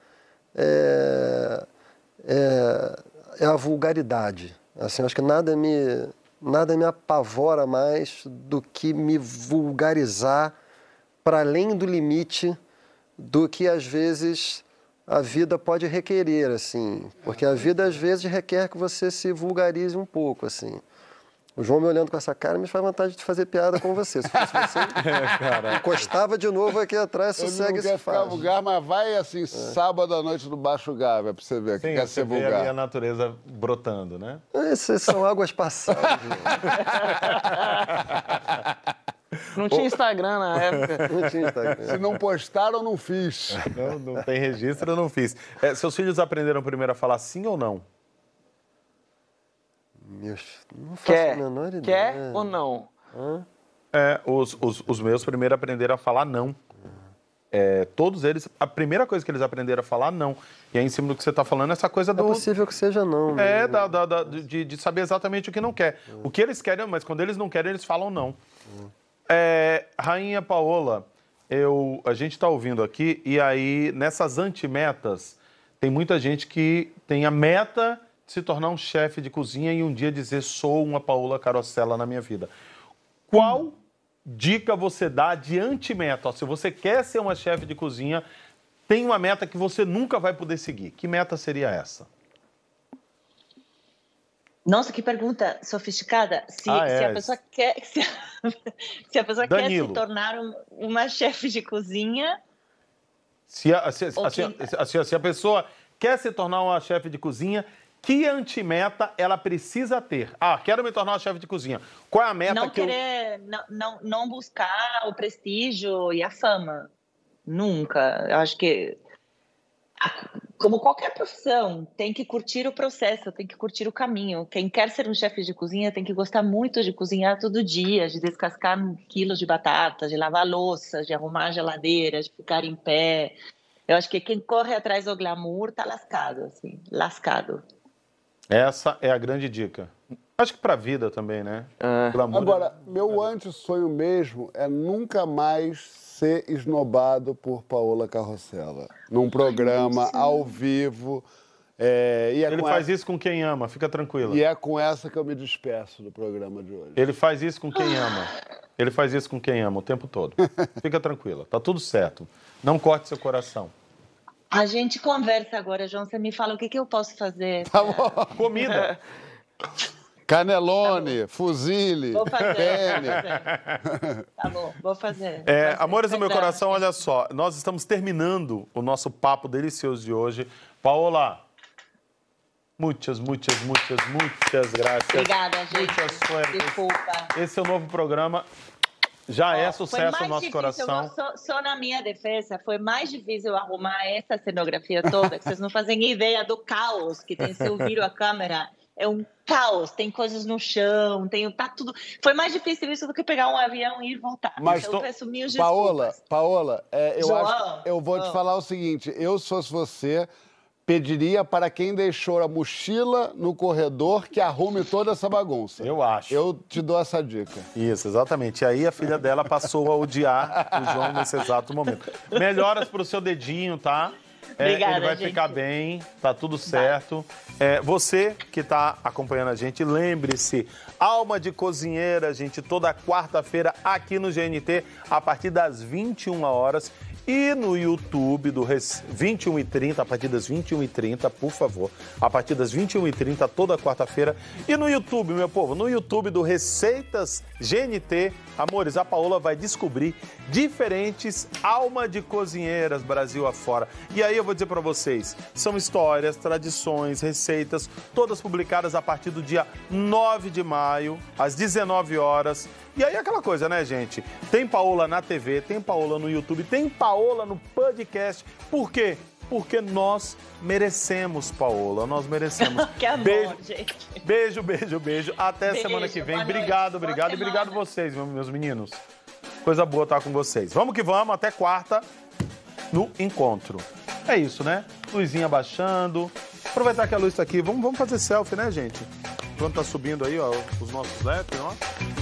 Speaker 3: é, é, é a vulgaridade. Assim, acho que nada me, nada me apavora mais do que me vulgarizar para além do limite do que, às vezes, a vida pode requerer, assim. Porque a vida, às vezes, requer que você se vulgarize um pouco, assim. O João me olhando com essa cara me faz vontade de fazer piada com você. Se fosse você, é, encostava de novo aqui atrás, sossega esse
Speaker 1: faz. Não quer ficar vulgar, mas vai assim, é. sábado à noite no Baixo Gávea, pra você ver que
Speaker 4: Sim,
Speaker 1: quer
Speaker 4: você
Speaker 1: ser
Speaker 4: vê
Speaker 1: vulgar.
Speaker 4: ali a natureza brotando, né?
Speaker 3: Essas são águas passadas.
Speaker 2: Não tinha Instagram na época.
Speaker 3: Não tinha Instagram.
Speaker 1: Se não postaram, não fiz.
Speaker 4: Não, não tem registro, eu não fiz. É, seus filhos aprenderam primeiro a falar sim ou não?
Speaker 3: Meus, não faço
Speaker 2: Quer,
Speaker 3: a menor ideia.
Speaker 2: quer ou não?
Speaker 3: Hã?
Speaker 4: É, os, os, os meus primeiro aprenderam a falar não. É, todos eles, a primeira coisa que eles aprenderam a falar não. E aí, em cima do que você está falando, essa coisa do...
Speaker 3: É possível que seja não.
Speaker 4: É,
Speaker 3: né?
Speaker 4: da, da, da, de, de saber exatamente o que não quer. O que eles querem, mas quando eles não querem, eles falam não. É, Rainha Paola, eu, a gente está ouvindo aqui, e aí, nessas antimetas, tem muita gente que tem a meta de se tornar um chefe de cozinha e um dia dizer, sou uma Paola Carosella na minha vida. Qual dica você dá de antimeta? Ó, se você quer ser uma chefe de cozinha, tem uma meta que você nunca vai poder seguir. Que meta seria essa?
Speaker 5: Nossa, que pergunta sofisticada. Se,
Speaker 4: Ah,
Speaker 5: se
Speaker 4: é.
Speaker 5: a pessoa quer, se a, se a pessoa
Speaker 4: Danilo.
Speaker 5: quer se tornar um- uma chefe de cozinha,
Speaker 4: Se a, se,
Speaker 5: Ou
Speaker 4: assim,
Speaker 5: que-
Speaker 4: assim, se a pessoa quer se tornar uma chefe de cozinha, que antimeta ela precisa ter? Ah, quero me tornar uma chefe de cozinha. Qual é a meta
Speaker 5: não
Speaker 4: que eu...
Speaker 5: querer, não, não, não buscar o prestígio e a fama. Nunca. Eu acho que, a- como qualquer profissão, tem que curtir o processo, tem que curtir o caminho. Quem quer ser um chefe de cozinha tem que gostar muito de cozinhar todo dia, de descascar quilos de batata, de lavar louça, de arrumar a geladeira, de ficar em pé. Eu acho que quem corre atrás do glamour tá lascado, assim, lascado.
Speaker 4: Essa é a grande dica. Acho que pra vida também, né?
Speaker 2: É.
Speaker 4: Glamour
Speaker 1: Agora, meu anti-sonho mesmo é nunca mais ser esnobado por Paola Carosella. Num programa ao vivo. É, e é
Speaker 4: Ele
Speaker 1: com
Speaker 4: faz
Speaker 1: essa,
Speaker 4: isso com quem ama, fica tranquila.
Speaker 1: E é com essa que eu me despeço do programa de hoje.
Speaker 4: Ele faz isso com quem ama. Ele faz isso com quem ama o tempo todo. Fica tranquila, tá tudo certo. Não corte seu coração.
Speaker 5: A gente conversa agora, João. Você me fala o que, que eu posso fazer.
Speaker 1: Tá bom.
Speaker 4: Comida.
Speaker 1: Canelone, fuzile,
Speaker 5: Vou fazer.
Speaker 1: penne.
Speaker 5: Vou fazer. Tá bom, vou fazer.
Speaker 4: É,
Speaker 5: Vou fazer.
Speaker 4: amores do meu
Speaker 5: Verdade.
Speaker 4: coração, olha só. Nós estamos terminando o nosso papo delicioso de hoje. Paola, muitas, muitas, muitas, muitas graças.
Speaker 5: Obrigada, gente.
Speaker 4: Muitas suertes.
Speaker 5: Desculpa.
Speaker 4: Esse é o novo programa. Já é
Speaker 5: Ó,
Speaker 4: sucesso
Speaker 5: foi
Speaker 4: no
Speaker 5: mais
Speaker 4: nosso
Speaker 5: difícil,
Speaker 4: coração.
Speaker 5: eu Só, só na minha defesa, foi mais difícil arrumar essa cenografia toda, que vocês não fazem ideia do caos que tem se eu viro a câmera. É um caos, tem coisas no chão, tem, tá tudo... Foi mais difícil isso do que pegar um avião e ir voltar.
Speaker 1: Mas
Speaker 5: então, eu
Speaker 1: tô-
Speaker 5: peço mil desculpas.
Speaker 1: Paola, Paola, é, eu,
Speaker 5: João,
Speaker 1: acho, eu vou te
Speaker 5: João.
Speaker 1: falar o seguinte: eu, se fosse você, pediria para quem deixou a mochila no corredor que arrume toda essa bagunça.
Speaker 4: Eu acho.
Speaker 1: Eu te dou essa dica.
Speaker 4: Isso, exatamente. E aí a filha dela passou a odiar o João nesse exato momento. Melhoras pro seu dedinho, tá? É,
Speaker 5: Obrigada,
Speaker 4: ele vai
Speaker 5: gente.
Speaker 4: ficar bem, tá tudo certo. É, você que tá acompanhando a gente, lembre-se, Alma de Cozinheira, gente, toda quarta-feira aqui no G N T, a partir das vinte e uma horas. E no YouTube, do Rec- vinte e uma e trinta, a partir das vinte e uma e trinta, por favor. A partir das vinte e uma e trinta, toda quarta-feira. E no YouTube, meu povo, no YouTube do Receitas G N T, amores, a Paola vai descobrir diferentes alma de cozinheiras Brasil afora. E aí eu vou dizer pra vocês, são histórias, tradições, receitas, todas publicadas a partir do dia nove de maio, às dezenove horas. E aí aquela coisa, né, gente? Tem Paola na T V, tem Paola no YouTube, tem Paola no podcast. Por quê? Porque nós merecemos, Paola. Nós merecemos.
Speaker 5: Que amor,
Speaker 4: beijo,
Speaker 5: gente.
Speaker 4: beijo, beijo, beijo. Até
Speaker 5: Beijo,
Speaker 4: semana que vem.
Speaker 5: boa noite,
Speaker 4: Obrigado,
Speaker 5: boa
Speaker 4: obrigado. E
Speaker 5: semana.
Speaker 4: obrigado vocês, meus meninos. Coisa boa estar com vocês. Vamos que vamos, até quarta no encontro. É isso, né? Luzinha baixando. Aproveitar que a luz está aqui. Vamos, vamos fazer selfie, né, gente? Enquanto tá subindo aí, ó, os nossos apps, ó.